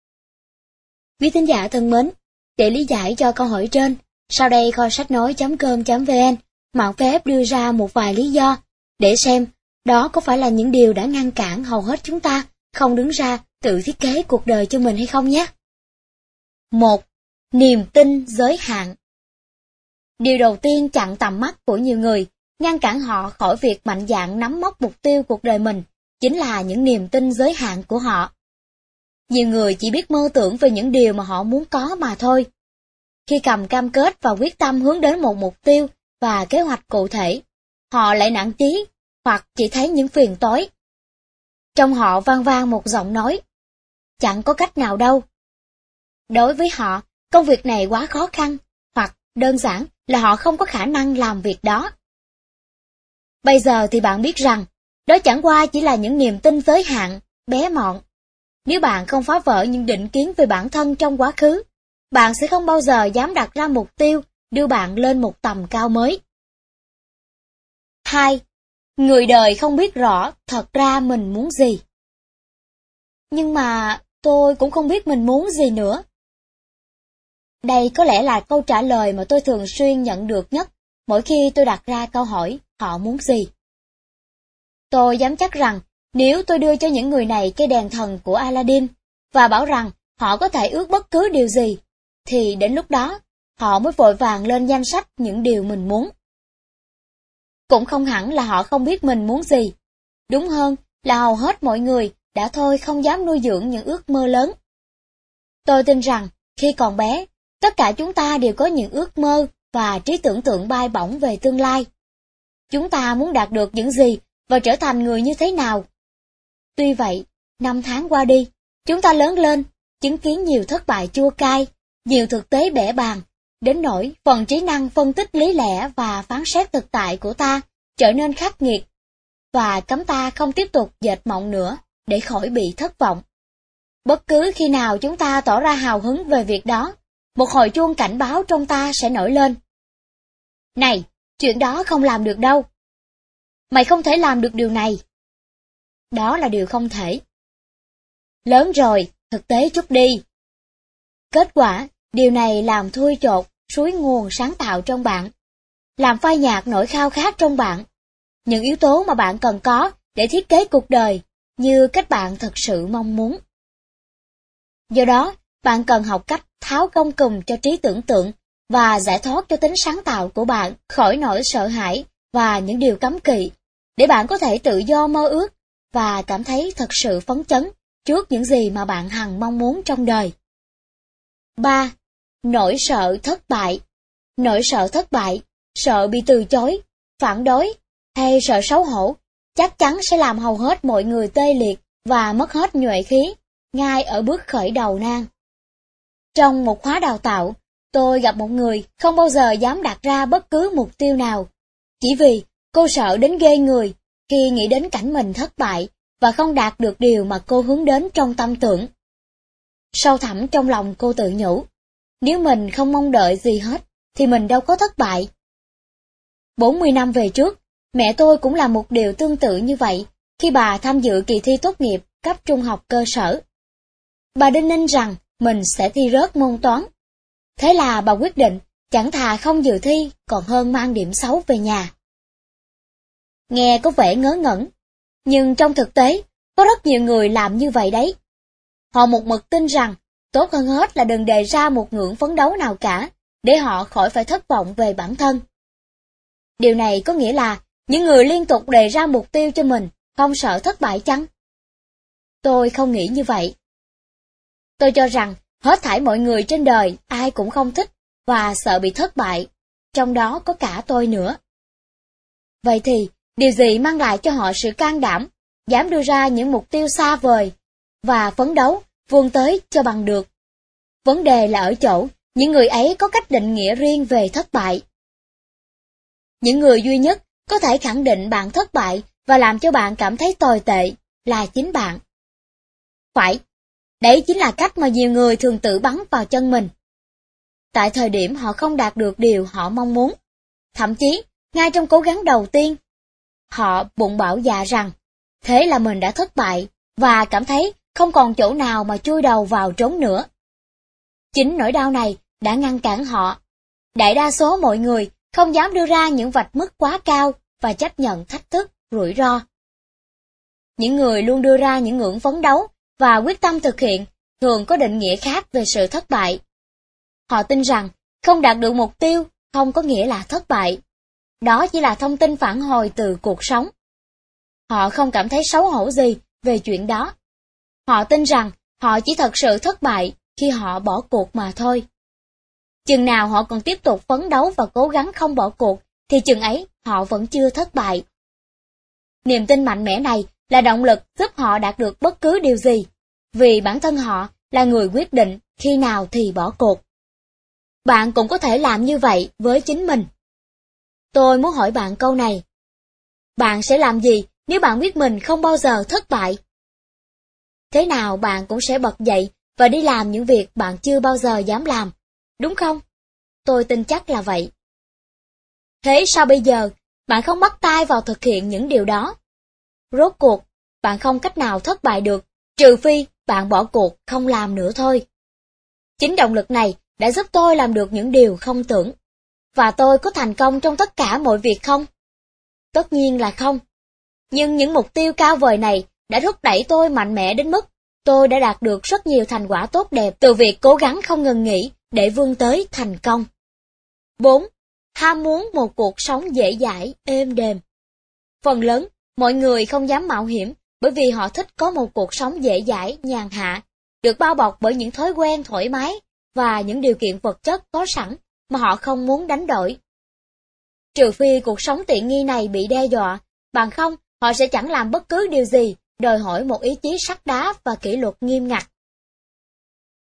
Quý thính giả thân mến, để lý giải cho câu hỏi trên, sau đây kho sách nói chấm com chấm vn mạn phép đưa ra một vài lý do để xem đó có phải là những điều đã ngăn cản hầu hết chúng ta không đứng ra tự thiết kế cuộc đời cho mình hay không nhé. Một. Niềm tin giới hạn. Điều đầu tiên chặn tầm mắt của nhiều người, ngăn cản họ khỏi việc mạnh dạn nắm mốc mục tiêu cuộc đời mình, chính là những niềm tin giới hạn của họ. Nhiều người chỉ biết mơ tưởng về những điều mà họ muốn có mà thôi. Khi cầm cam kết và quyết tâm hướng đến một mục tiêu và kế hoạch cụ thể, họ lại nản chí hoặc chỉ thấy những phiền toái. Trong họ vang vang một giọng nói, chẳng có cách nào đâu. Đối với họ, công việc này quá khó khăn, hoặc đơn giản là họ không có khả năng làm việc đó. Bây giờ thì bạn biết rằng, đó chẳng qua chỉ là những niềm tin giới hạn, bé mọn. Nếu bạn không phá vỡ những định kiến về bản thân trong quá khứ, bạn sẽ không bao giờ dám đặt ra mục tiêu đưa bạn lên một tầm cao mới. Hai. Người đời không biết rõ thật ra mình muốn gì. Nhưng mà tôi cũng không biết mình muốn gì nữa. Đây có lẽ là câu trả lời mà tôi thường xuyên nhận được nhất mỗi khi tôi đặt ra câu hỏi họ muốn gì. Tôi dám chắc rằng nếu tôi đưa cho những người này cây đèn thần của Aladdin và bảo rằng họ có thể ước bất cứ điều gì, thì đến lúc đó họ mới vội vàng lên danh sách những điều mình muốn. Cũng không hẳn là họ không biết mình muốn gì. Đúng hơn là hầu hết mọi người đã thôi không dám nuôi dưỡng những ước mơ lớn. Tôi tin rằng khi còn bé, tất cả chúng ta đều có những ước mơ và trí tưởng tượng bay bổng về tương lai. Chúng ta muốn đạt được những gì và trở thành người như thế nào. Tuy vậy, năm tháng qua đi, Chúng ta lớn lên, chứng kiến nhiều thất bại chua cay, nhiều thực tế bẽ bàng, đến nỗi phần trí năng phân tích lý lẽ và phán xét thực tại của ta trở nên khắc nghiệt, và cấm ta không tiếp tục dệt mộng nữa để khỏi bị thất vọng. Bất cứ khi nào chúng ta tỏ ra hào hứng về việc đó, một hồi chuông cảnh báo trong ta sẽ nổi lên. Này, chuyện đó không làm được đâu. Mày không thể làm được điều này. Đó là điều không thể. Lớn rồi, thực tế chút đi. Kết quả, điều này làm thui chột suối nguồn sáng tạo trong bạn, làm phai nhạt nỗi khao khát trong bạn, những yếu tố mà bạn cần có để thiết kế cuộc đời như cách bạn thực sự mong muốn. Do đó, bạn cần học cách tháo gông cùm cho trí tưởng tượng và giải thoát cho tính sáng tạo của bạn khỏi nỗi sợ hãi và những điều cấm kỵ, để bạn có thể tự do mơ ước và cảm thấy thật sự phấn chấn trước những gì mà bạn hằng mong muốn trong đời. ba. Nỗi sợ thất bại. Nỗi sợ thất bại, sợ bị từ chối, phản đối hay sợ xấu hổ chắc chắn sẽ làm hầu hết mọi người tê liệt và mất hết nhuệ khí ngay ở bước khởi đầu nan. Trong một khóa đào tạo, tôi gặp một người không bao giờ dám đặt ra bất cứ mục tiêu nào, chỉ vì cô sợ đến ghê người khi nghĩ đến cảnh mình thất bại và không đạt được điều mà cô hướng đến trong tâm tưởng. Sâu thẳm trong lòng cô tự nhủ, nếu mình không mong đợi gì hết, thì mình đâu có thất bại. bốn mươi năm về trước, mẹ tôi cũng làm một điều tương tự như vậy khi bà tham dự kỳ thi tốt nghiệp cấp trung học cơ sở. Bà đinh ninh rằng mình sẽ thi rớt môn toán. Thế là bà quyết định chẳng thà không dự thi còn hơn mang điểm xấu về nhà. Nghe có vẻ ngớ ngẩn, nhưng trong thực tế, có rất nhiều người làm như vậy đấy. Họ một mực tin rằng tốt hơn hết là đừng đề ra một ngưỡng phấn đấu nào cả, để họ khỏi phải thất vọng về bản thân. Điều này có nghĩa là những người liên tục đề ra mục tiêu cho mình không sợ thất bại chăng? Tôi không nghĩ như vậy. Tôi cho rằng hết thảy mọi người trên đời ai cũng không thích và sợ bị thất bại, trong đó có cả tôi nữa. Vậy thì, điều gì mang lại cho họ sự can đảm, dám đưa ra những mục tiêu xa vời và phấn đấu, vươn tới cho bằng được? Vấn đề là ở chỗ, những người ấy có cách định nghĩa riêng về thất bại. Những người duy nhất có thể khẳng định bạn thất bại và làm cho bạn cảm thấy tồi tệ là chính bạn. Phải, đấy chính là cách mà nhiều người thường tự bắn vào chân mình. Tại thời điểm họ không đạt được điều họ mong muốn, thậm chí ngay trong cố gắng đầu tiên, họ bụng bảo dạ rằng thế là mình đã thất bại và cảm thấy không còn chỗ nào mà chui đầu vào trốn nữa. Chính nỗi đau này đã ngăn cản họ. Đại đa số mọi người không dám đưa ra những vạch mức quá cao và chấp nhận thách thức, rủi ro. Những người luôn đưa ra những ngưỡng phấn đấu và quyết tâm thực hiện thường có định nghĩa khác về sự thất bại. Họ tin rằng không đạt được mục tiêu không có nghĩa là thất bại. Đó chỉ là thông tin phản hồi từ cuộc sống. Họ không cảm thấy xấu hổ gì về chuyện đó. Họ tin rằng họ chỉ thật sự thất bại khi họ bỏ cuộc mà thôi. Chừng nào họ còn tiếp tục phấn đấu và cố gắng không bỏ cuộc, thì chừng ấy họ vẫn chưa thất bại. Niềm tin mạnh mẽ này là động lực giúp họ đạt được bất cứ điều gì, vì bản thân họ là người quyết định khi nào thì bỏ cuộc. Bạn cũng có thể làm như vậy với chính mình. Tôi muốn hỏi bạn câu này. Bạn sẽ làm gì nếu bạn biết mình không bao giờ thất bại? Thế nào bạn cũng sẽ bật dậy và đi làm những việc bạn chưa bao giờ dám làm, đúng không? Tôi tin chắc là vậy. Thế sao bây giờ, bạn không bắt tay vào thực hiện những điều đó? Rốt cuộc, bạn không cách nào thất bại được, trừ phi bạn bỏ cuộc không làm nữa thôi. Chính động lực này đã giúp tôi làm được những điều không tưởng. Và tôi có thành công trong tất cả mọi việc không? Tất nhiên là không. Nhưng những mục tiêu cao vời này đã thúc đẩy tôi mạnh mẽ đến mức tôi đã đạt được rất nhiều thành quả tốt đẹp từ việc cố gắng không ngừng nghỉ để vươn tới thành công. bốn. Ham muốn một cuộc sống dễ dãi, êm đềm. Phần lớn, mọi người không dám mạo hiểm bởi vì họ thích có một cuộc sống dễ dãi, nhàn hạ, được bao bọc bởi những thói quen thoải mái và những điều kiện vật chất có sẵn mà họ không muốn đánh đổi. Trừ phi cuộc sống tiện nghi này bị đe dọa, bằng không họ sẽ chẳng làm bất cứ điều gì đòi hỏi một ý chí sắt đá và kỷ luật nghiêm ngặt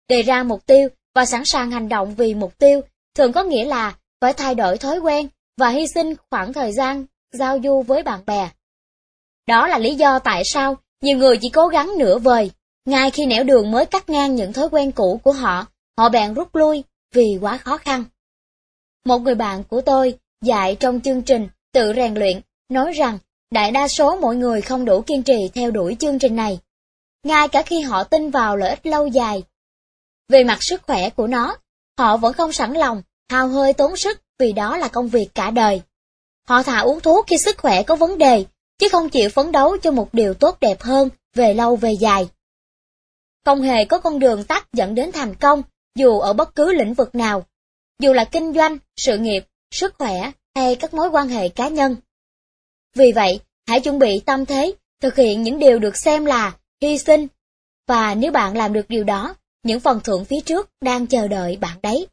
Đề ra mục tiêu và sẵn sàng hành động vì mục tiêu thường có nghĩa là phải thay đổi thói quen và hy sinh khoảng thời gian giao du với bạn bè. Đó là lý do tại sao nhiều người chỉ cố gắng nửa vời, ngay khi nẻo đường mới cắt ngang những thói quen cũ của họ, họ bèn rút lui vì quá khó khăn. Một người bạn của tôi dạy trong chương trình tự rèn luyện nói rằng đại đa số mọi người không đủ kiên trì theo đuổi chương trình này, ngay cả khi họ tin vào lợi ích lâu dài. Về mặt sức khỏe của nó, họ vẫn không sẵn lòng hao hơi tốn sức vì đó là công việc cả đời. Họ thà uống thuốc khi sức khỏe có vấn đề, chứ không chịu phấn đấu cho một điều tốt đẹp hơn về lâu về dài. Không hề có con đường tắt dẫn đến thành công, dù ở bất cứ lĩnh vực nào, dù là kinh doanh, sự nghiệp, sức khỏe hay các mối quan hệ cá nhân. Vì vậy, hãy chuẩn bị tâm thế, thực hiện những điều được xem là hy sinh, và nếu bạn làm được điều đó, những phần thưởng phía trước đang chờ đợi bạn đấy.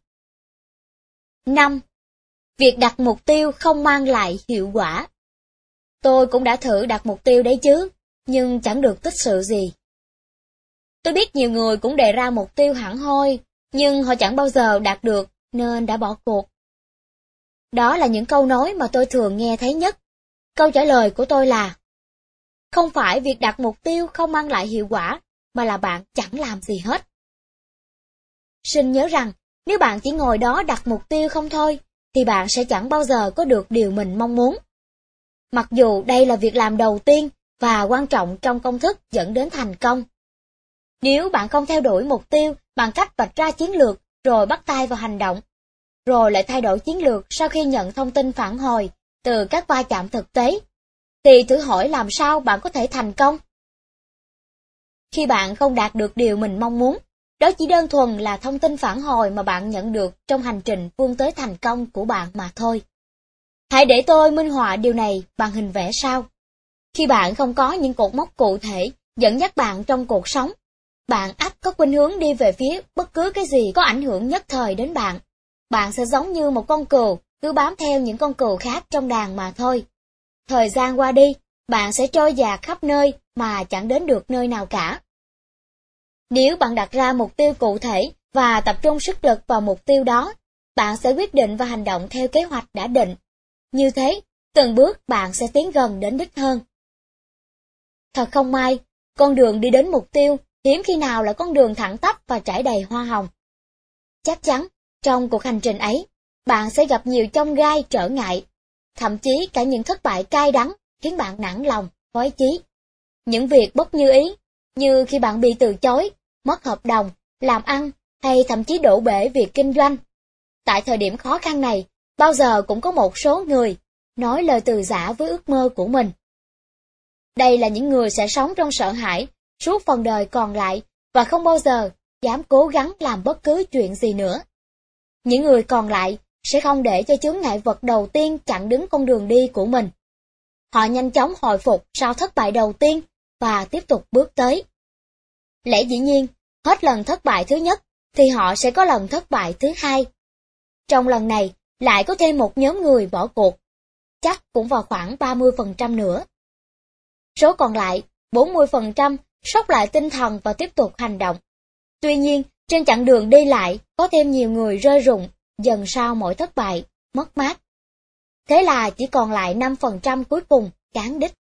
năm. Việc đặt mục tiêu không mang lại hiệu quả. Tôi cũng đã thử đặt mục tiêu đấy chứ, nhưng chẳng được tích sự gì. Tôi biết nhiều người cũng đề ra mục tiêu hẳn hoi, nhưng họ chẳng bao giờ đạt được nên đã bỏ cuộc. Đó là những câu nói mà tôi thường nghe thấy nhất. Câu trả lời của tôi là: không phải việc đặt mục tiêu không mang lại hiệu quả, mà là bạn chẳng làm gì hết. Xin nhớ rằng, nếu bạn chỉ ngồi đó đặt mục tiêu không thôi, thì bạn sẽ chẳng bao giờ có được điều mình mong muốn. Mặc dù đây là việc làm đầu tiên và quan trọng trong công thức dẫn đến thành công. Nếu bạn không theo đuổi mục tiêu bằng cách vạch ra chiến lược rồi bắt tay vào hành động, rồi lại thay đổi chiến lược sau khi nhận thông tin phản hồi từ các va chạm thực tế, thì thử hỏi làm sao bạn có thể thành công? Khi bạn không đạt được điều mình mong muốn, đó chỉ đơn thuần là thông tin phản hồi mà bạn nhận được trong hành trình vươn tới thành công của bạn mà thôi. Hãy để tôi minh họa điều này bằng hình vẽ sau. Khi bạn không có những cột mốc cụ thể dẫn dắt bạn trong cuộc sống, bạn ắt có khuynh hướng đi về phía bất cứ cái gì có ảnh hưởng nhất thời đến bạn. Bạn sẽ giống như một con cừu, cứ bám theo những con cừu khác trong đàn mà thôi. Thời gian qua đi, bạn sẽ trôi dạt khắp nơi mà chẳng đến được nơi nào cả. Nếu bạn đặt ra mục tiêu cụ thể và tập trung sức lực vào mục tiêu đó, bạn sẽ quyết định và hành động theo kế hoạch đã định. Như thế, từng bước bạn sẽ tiến gần đến đích hơn. Thật không may, con đường đi đến mục tiêu hiếm khi nào là con đường thẳng tắp và trải đầy hoa hồng. Chắc chắn, trong cuộc hành trình ấy, bạn sẽ gặp nhiều chông gai trở ngại, thậm chí cả những thất bại cay đắng khiến bạn nản lòng, phối chí. Những việc bất như ý, như khi bạn bị từ chối, mất hợp đồng, làm ăn, hay thậm chí đổ bể việc kinh doanh. Tại thời điểm khó khăn này, bao giờ cũng có một số người nói lời từ giã với ước mơ của mình. Đây là những người sẽ sống trong sợ hãi suốt phần đời còn lại và không bao giờ dám cố gắng làm bất cứ chuyện gì nữa. Những người còn lại sẽ không để cho chướng ngại vật đầu tiên chặn đứng con đường đi của mình. Họ nhanh chóng hồi phục sau thất bại đầu tiên và tiếp tục bước tới. Lẽ dĩ nhiên, hết lần thất bại thứ nhất thì họ sẽ có lần thất bại thứ hai. Trong lần này, lại có thêm một nhóm người bỏ cuộc, chắc cũng vào khoảng ba mươi phần trăm nữa. Số còn lại, bốn mươi phần trăm, sốc lại tinh thần và tiếp tục hành động. Tuy nhiên, trên chặng đường đi lại, có thêm nhiều người rơi rụng, dần sau mỗi thất bại, mất mát. Thế là chỉ còn lại năm phần trăm cuối cùng, cán đích.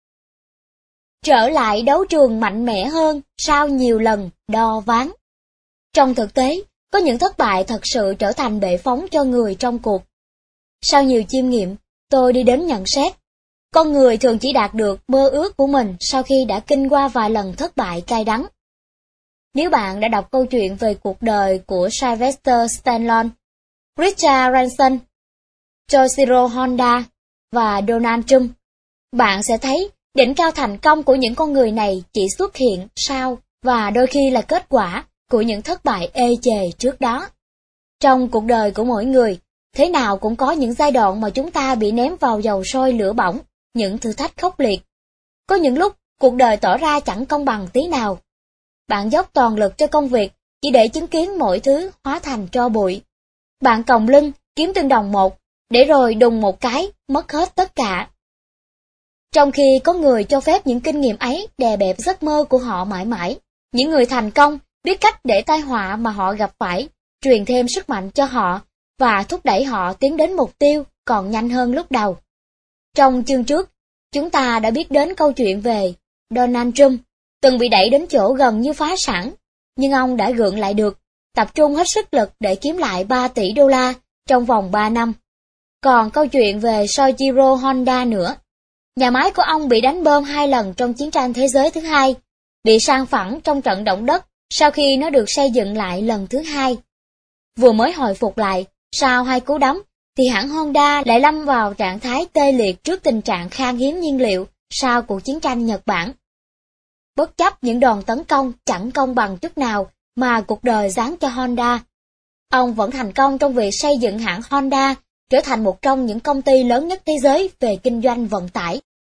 Trở lại đấu trường mạnh mẽ hơn sau nhiều lần đo ván. Trong thực tế, có những thất bại thật sự trở thành bệ phóng cho người trong cuộc. Sau nhiều chiêm nghiệm, tôi đi đến nhận xét, con người thường chỉ đạt được mơ ước của mình sau khi đã kinh qua vài lần thất bại cay đắng. Nếu bạn đã đọc câu chuyện về cuộc đời của Sylvester Stallone, Richard Branson, Toshiro Honda và Donald Trump, bạn sẽ thấy đỉnh cao thành công của những con người này chỉ xuất hiện sau và đôi khi là kết quả của những thất bại ê chề trước đó. Trong cuộc đời của mỗi người, thế nào cũng có những giai đoạn mà chúng ta bị ném vào dầu sôi lửa bỏng, những thử thách khốc liệt. Có những lúc, cuộc đời tỏ ra chẳng công bằng tí nào. Bạn dốc toàn lực cho công việc, chỉ để chứng kiến mọi thứ hóa thành tro bụi. Bạn còng lưng, kiếm từng đồng một, để rồi đùng một cái, mất hết tất cả. Trong khi có người cho phép những kinh nghiệm ấy đè bẹp giấc mơ của họ mãi mãi, những người thành công biết cách để tai họa mà họ gặp phải, truyền thêm sức mạnh cho họ và thúc đẩy họ tiến đến mục tiêu còn nhanh hơn lúc đầu. Trong chương trước, chúng ta đã biết đến câu chuyện về Donald Trump, từng bị đẩy đến chỗ gần như phá sản, nhưng ông đã gượng lại được, tập trung hết sức lực để kiếm lại ba tỷ đô la trong vòng ba năm. Còn câu chuyện về Soichiro Honda nữa. Nhà máy của ông bị đánh bom hai lần trong chiến tranh thế giới thứ hai, bị san phẳng trong trận động đất sau khi nó được xây dựng lại lần thứ hai. Vừa mới hồi phục lại, sau hai cú đấm, thì hãng Honda lại lâm vào trạng thái tê liệt trước tình trạng khan hiếm nhiên liệu sau cuộc chiến tranh Nhật Bản. Bất chấp những đòn tấn công chẳng công bằng chút nào mà cuộc đời giáng cho Honda, ông vẫn thành công trong việc xây dựng hãng Honda trở thành một trong những công ty lớn nhất thế giới về kinh doanh vận tải.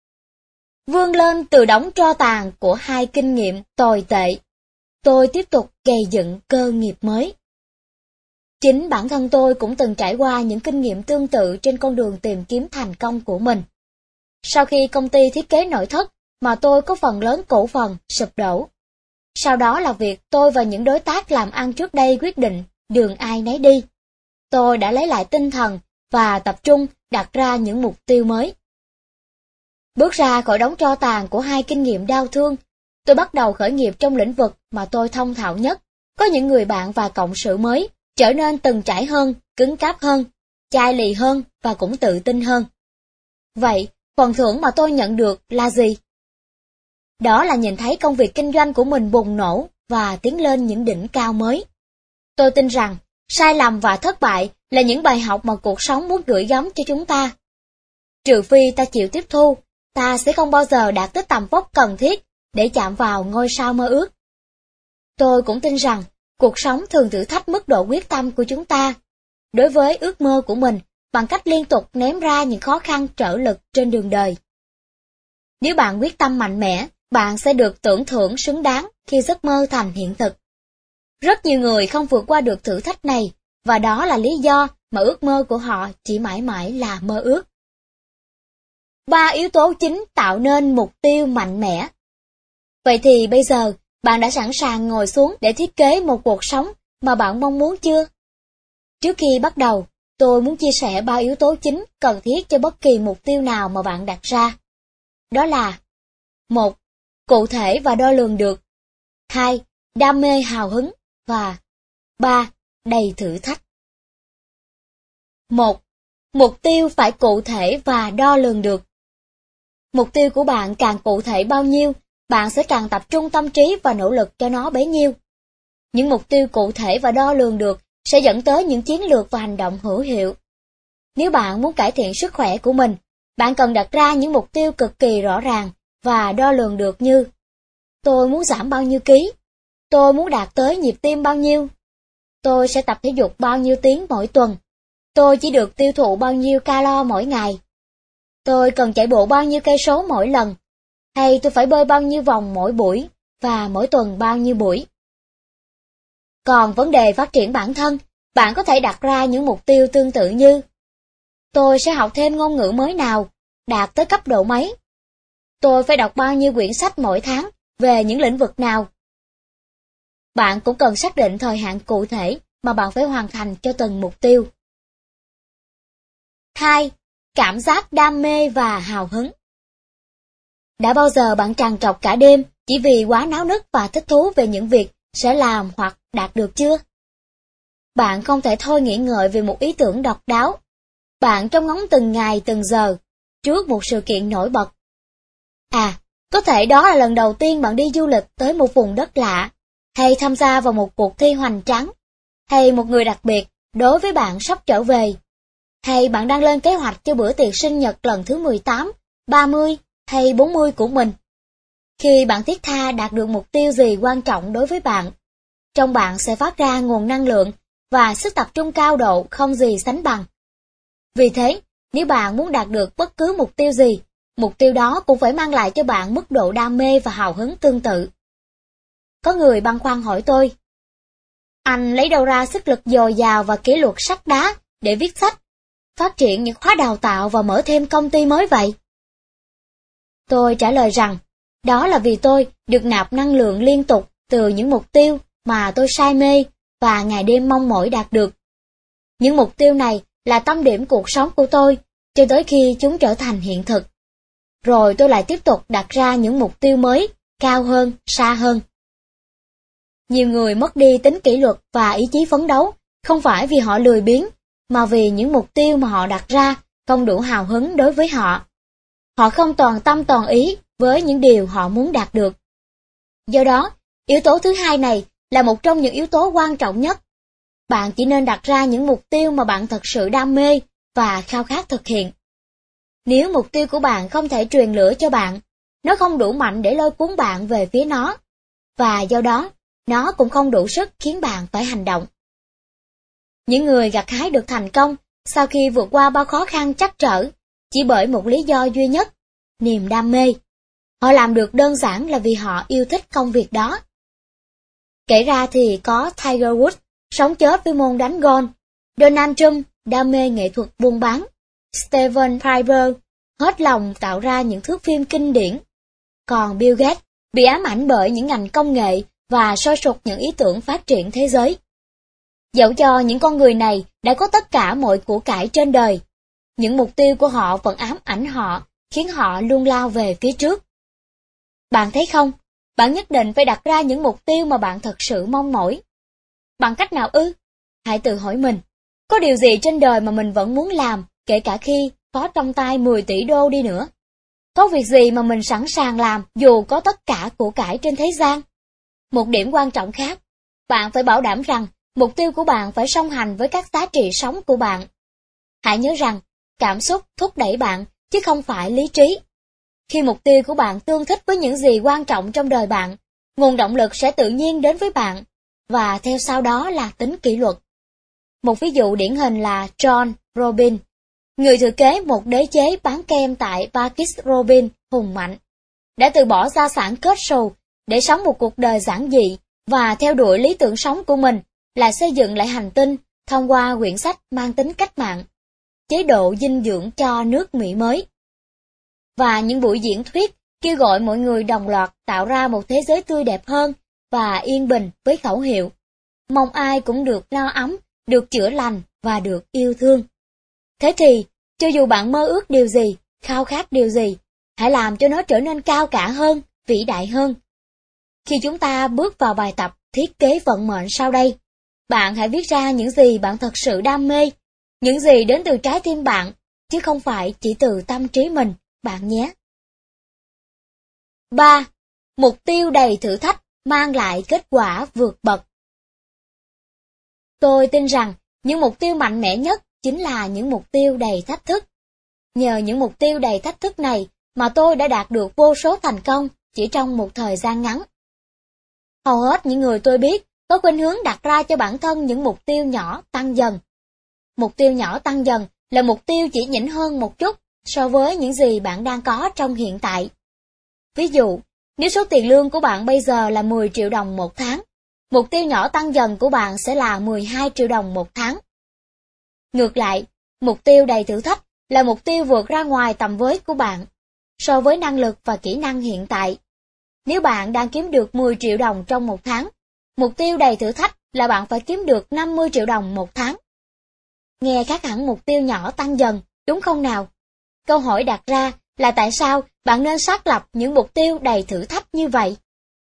Vươn lên từ đống tro tàn của hai kinh nghiệm tồi tệ, tôi tiếp tục gây dựng cơ nghiệp mới. Chính bản thân tôi cũng từng trải qua những kinh nghiệm tương tự trên con đường tìm kiếm thành công của mình. Sau khi công ty thiết kế nội thất mà tôi có phần lớn cổ phần sụp đổ. Sau đó là việc tôi và những đối tác làm ăn trước đây quyết định đường ai nấy đi. Tôi đã lấy lại tinh thần và tập trung đặt ra những mục tiêu mới. Bước ra khỏi đống tro tàn của hai kinh nghiệm đau thương, tôi bắt đầu khởi nghiệp trong lĩnh vực mà tôi thông thạo nhất, có những người bạn và cộng sự mới, trở nên từng trải hơn, cứng cáp hơn, chai lì hơn và cũng tự tin hơn. Vậy, phần thưởng mà tôi nhận được là gì? Đó là nhìn thấy công việc kinh doanh của mình bùng nổ và tiến lên những đỉnh cao mới. Tôi tin rằng, sai lầm và thất bại là những bài học mà cuộc sống muốn gửi gắm cho chúng ta. Trừ phi ta chịu tiếp thu, ta sẽ không bao giờ đạt tới tầm vóc cần thiết để chạm vào ngôi sao mơ ước. Tôi cũng tin rằng, cuộc sống thường thử thách mức độ quyết tâm của chúng ta đối với ước mơ của mình bằng cách liên tục ném ra những khó khăn trở lực trên đường đời. Nếu bạn quyết tâm mạnh mẽ, bạn sẽ được tưởng thưởng xứng đáng khi giấc mơ thành hiện thực. Rất nhiều người không vượt qua được thử thách này, và đó là lý do mà ước mơ của họ chỉ mãi mãi là mơ ước. Ba yếu tố chính tạo nên mục tiêu mạnh mẽ. Vậy thì bây giờ, bạn đã sẵn sàng ngồi xuống để thiết kế một cuộc sống mà bạn mong muốn chưa? Trước khi bắt đầu, tôi muốn chia sẻ ba yếu tố chính cần thiết cho bất kỳ mục tiêu nào mà bạn đặt ra. Đó là: một. Cụ thể và đo lường được. hai. Đam mê hào hứng. Và ba. Đầy thử thách. một. Mục tiêu phải cụ thể và đo lường được. Mục tiêu của bạn càng cụ thể bao nhiêu, bạn sẽ càng tập trung tâm trí và nỗ lực cho nó bấy nhiêu. Những mục tiêu cụ thể và đo lường được sẽ dẫn tới những chiến lược và hành động hữu hiệu. Nếu bạn muốn cải thiện sức khỏe của mình, bạn cần đặt ra những mục tiêu cực kỳ rõ ràng và đo lường được như: tôi muốn giảm bao nhiêu ký, tôi muốn đạt tới nhịp tim bao nhiêu, tôi sẽ tập thể dục bao nhiêu tiếng mỗi tuần, tôi chỉ được tiêu thụ bao nhiêu calo mỗi ngày, tôi cần chạy bộ bao nhiêu cây số mỗi lần, hay tôi phải bơi bao nhiêu vòng mỗi buổi và mỗi tuần bao nhiêu buổi. Còn vấn đề phát triển bản thân, bạn có thể đặt ra những mục tiêu tương tự như: tôi sẽ học thêm ngôn ngữ mới nào, đạt tới cấp độ mấy, tôi phải đọc bao nhiêu quyển sách mỗi tháng về những lĩnh vực nào. Bạn cũng cần xác định thời hạn cụ thể mà bạn phải hoàn thành cho từng mục tiêu. hai. Cảm giác đam mê và hào hứng. Đã bao giờ bạn trằn trọc cả đêm chỉ vì quá náo nức và thích thú về những việc sẽ làm hoặc đạt được chưa? Bạn không thể thôi nghĩ ngợi về một ý tưởng độc đáo. Bạn trông ngóng từng ngày từng giờ trước một sự kiện nổi bật. À, có thể đó là lần đầu tiên bạn đi du lịch tới một vùng đất lạ, hay tham gia vào một cuộc thi hoành tráng, hay một người đặc biệt đối với bạn sắp trở về, hay bạn đang lên kế hoạch cho bữa tiệc sinh nhật lần thứ mười tám, ba mươi hay bốn mươi của mình. Khi bạn thiết tha đạt được mục tiêu gì quan trọng đối với bạn, trong bạn sẽ phát ra nguồn năng lượng và sức tập trung cao độ không gì sánh bằng. Vì thế, nếu bạn muốn đạt được bất cứ mục tiêu gì, mục tiêu đó cũng phải mang lại cho bạn mức độ đam mê và hào hứng tương tự. Có người băn khoăn hỏi tôi: anh lấy đâu ra sức lực dồi dào và kỷ luật sắt đá để viết sách, phát triển những khóa đào tạo và mở thêm công ty mới vậy? Tôi trả lời rằng, đó là vì tôi được nạp năng lượng liên tục từ những mục tiêu mà tôi say mê và ngày đêm mong mỏi đạt được. Những mục tiêu này là tâm điểm cuộc sống của tôi cho tới khi chúng trở thành hiện thực. Rồi tôi lại tiếp tục đặt ra những mục tiêu mới, cao hơn, xa hơn. Nhiều người mất đi tính kỷ luật và ý chí phấn đấu, không phải vì họ lười biếng, mà vì những mục tiêu mà họ đặt ra không đủ hào hứng đối với họ. Họ không toàn tâm toàn ý với những điều họ muốn đạt được. Do đó, yếu tố thứ hai này là một trong những yếu tố quan trọng nhất. Bạn chỉ nên đặt ra những mục tiêu mà bạn thật sự đam mê và khao khát thực hiện. Nếu mục tiêu của bạn không thể truyền lửa cho bạn, nó không đủ mạnh để lôi cuốn bạn về phía nó, và do đó, nó cũng không đủ sức khiến bạn phải hành động. Những người gặt hái được thành công sau khi vượt qua bao khó khăn trắc trở, chỉ bởi một lý do duy nhất, niềm đam mê. Họ làm được đơn giản là vì họ yêu thích công việc đó. Kể ra thì có Tiger Woods, sống chết với môn đánh golf, Donald Trump, đam mê nghệ thuật buôn bán, Steven Spielberg, hết lòng tạo ra những thước phim kinh điển. Còn Bill Gates, bị ám ảnh bởi những ngành công nghệ và sôi sục những ý tưởng phát triển thế giới. Dẫu cho những con người này đã có tất cả mọi của cải trên đời, những mục tiêu của họ vẫn ám ảnh họ, khiến họ luôn lao về phía trước. Bạn thấy không? Bạn nhất định phải đặt ra những mục tiêu mà bạn thật sự mong mỏi. Bằng cách nào ư? Hãy tự hỏi mình, có điều gì trên đời mà mình vẫn muốn làm, kể cả khi có trong tay mười tỷ đô đi nữa? Có việc gì mà mình sẵn sàng làm dù có tất cả của cải trên thế gian? Một điểm quan trọng khác, bạn phải bảo đảm rằng mục tiêu của bạn phải song hành với các giá trị sống của bạn. Hãy nhớ rằng, cảm xúc thúc đẩy bạn, chứ không phải lý trí. Khi mục tiêu của bạn tương thích với những gì quan trọng trong đời bạn, nguồn động lực sẽ tự nhiên đến với bạn, và theo sau đó là tính kỷ luật. Một ví dụ điển hình là John Robin, người thừa kế một đế chế bán kem tại Baskin Robbins hùng mạnh, đã từ bỏ gia sản kết xù để sống một cuộc đời giản dị và theo đuổi lý tưởng sống của mình là xây dựng lại hành tinh thông qua quyển sách mang tính cách mạng, chế độ dinh dưỡng cho nước Mỹ mới. Và những buổi diễn thuyết kêu gọi mọi người đồng loạt tạo ra một thế giới tươi đẹp hơn và yên bình với khẩu hiệu mong ai cũng được no ấm, được chữa lành và được yêu thương. Thế thì, cho dù bạn mơ ước điều gì, khao khát điều gì, hãy làm cho nó trở nên cao cả hơn, vĩ đại hơn. Khi chúng ta bước vào bài tập thiết kế vận mệnh sau đây, bạn hãy viết ra những gì bạn thật sự đam mê, những gì đến từ trái tim bạn, chứ không phải chỉ từ tâm trí mình, bạn nhé. ba. Mục tiêu đầy thử thách mang lại kết quả vượt bậc. Tôi tin rằng những mục tiêu mạnh mẽ nhất chính là những mục tiêu đầy thách thức. Nhờ những mục tiêu đầy thách thức này mà tôi đã đạt được vô số thành công chỉ trong một thời gian ngắn. Hầu hết những người tôi biết có khuynh hướng đặt ra cho bản thân những mục tiêu nhỏ tăng dần. Mục tiêu nhỏ tăng dần là mục tiêu chỉ nhỉnh hơn một chút so với những gì bạn đang có trong hiện tại. Ví dụ, nếu số tiền lương của bạn bây giờ là mười triệu đồng một tháng, mục tiêu nhỏ tăng dần của bạn sẽ là mười hai triệu đồng một tháng. Ngược lại, mục tiêu đầy thử thách là mục tiêu vượt ra ngoài tầm với của bạn, so với năng lực và kỹ năng hiện tại. Nếu bạn đang kiếm được mười triệu đồng trong một tháng, mục tiêu đầy thử thách là bạn phải kiếm được năm mươi triệu đồng một tháng. Nghe khác hẳn mục tiêu nhỏ tăng dần, đúng không nào? Câu hỏi đặt ra là tại sao bạn nên xác lập những mục tiêu đầy thử thách như vậy?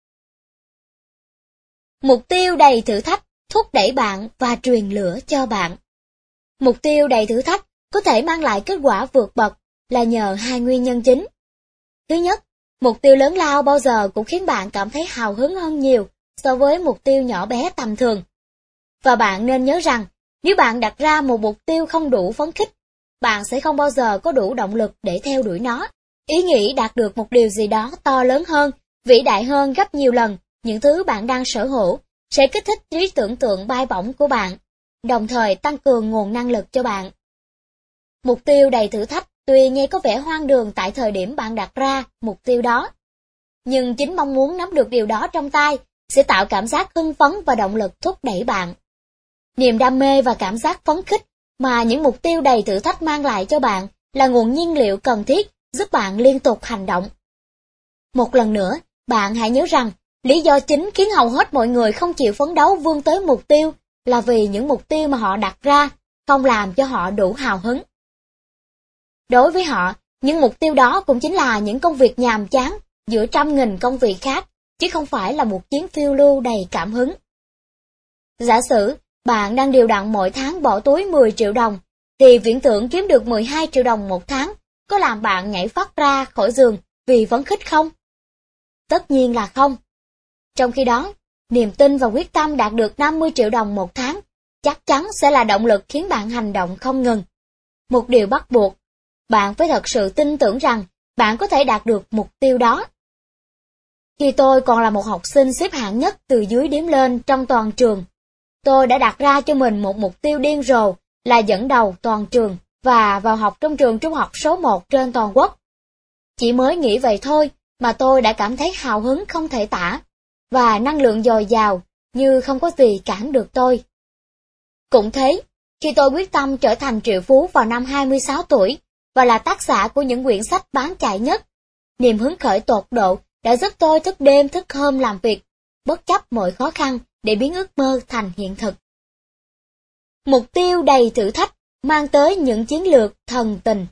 Mục tiêu đầy thử thách thúc đẩy bạn và truyền lửa cho bạn. Mục tiêu đầy thử thách có thể mang lại kết quả vượt bậc là nhờ hai nguyên nhân chính. Thứ nhất, mục tiêu lớn lao bao giờ cũng khiến bạn cảm thấy hào hứng hơn nhiều so với mục tiêu nhỏ bé tầm thường. Và bạn nên nhớ rằng, nếu bạn đặt ra một mục tiêu không đủ phấn khích, bạn sẽ không bao giờ có đủ động lực để theo đuổi nó. Ý nghĩ đạt được một điều gì đó to lớn hơn, vĩ đại hơn gấp nhiều lần những thứ bạn đang sở hữu sẽ kích thích trí tưởng tượng bay bổng của bạn, đồng thời tăng cường nguồn năng lực cho bạn. Mục tiêu đầy thử thách tuy nghe có vẻ hoang đường tại thời điểm bạn đặt ra mục tiêu đó, nhưng chính mong muốn nắm được điều đó trong tay sẽ tạo cảm giác hưng phấn và động lực thúc đẩy bạn. Niềm đam mê và cảm giác phấn khích mà những mục tiêu đầy thử thách mang lại cho bạn là nguồn nhiên liệu cần thiết giúp bạn liên tục hành động. Một lần nữa, bạn hãy nhớ rằng Lý do chính khiến hầu hết mọi người không chịu phấn đấu vươn tới mục tiêu là vì những mục tiêu mà họ đặt ra không làm cho họ đủ hào hứng. Đối với họ, những mục tiêu đó cũng chính là những công việc nhàm chán giữa trăm nghìn công việc khác, chứ không phải là một chuyến phiêu lưu đầy cảm hứng. Giả sử bạn đang đều đặn mỗi tháng bỏ túi mười triệu đồng, thì viễn tưởng kiếm được mười hai triệu đồng một tháng có làm bạn nhảy phắt ra khỏi giường vì phấn khích không? Tất nhiên là không. Trong khi đó, niềm tin và quyết tâm đạt được năm mươi triệu đồng một tháng chắc chắn sẽ là động lực khiến bạn hành động không ngừng. Một điều bắt buộc, bạn phải thật sự tin tưởng rằng bạn có thể đạt được mục tiêu đó. Khi tôi còn là một học sinh xếp hạng nhất từ dưới đếm lên trong toàn trường, tôi đã đặt ra cho mình một mục tiêu điên rồ là dẫn đầu toàn trường và vào học trong trường trung học số một trên toàn quốc. Chỉ mới nghĩ vậy thôi mà tôi đã cảm thấy hào hứng không thể tả, và năng lượng dồi dào như không có gì cản được tôi. Cũng thế, khi tôi quyết tâm trở thành triệu phú vào năm hai mươi sáu tuổi và là tác giả của những quyển sách bán chạy nhất, niềm hứng khởi tột độ đã giúp tôi thức đêm thức hôm làm việc, bất chấp mọi khó khăn để biến ước mơ thành hiện thực. Mục tiêu đầy thử thách mang tới những chiến lược thần tình.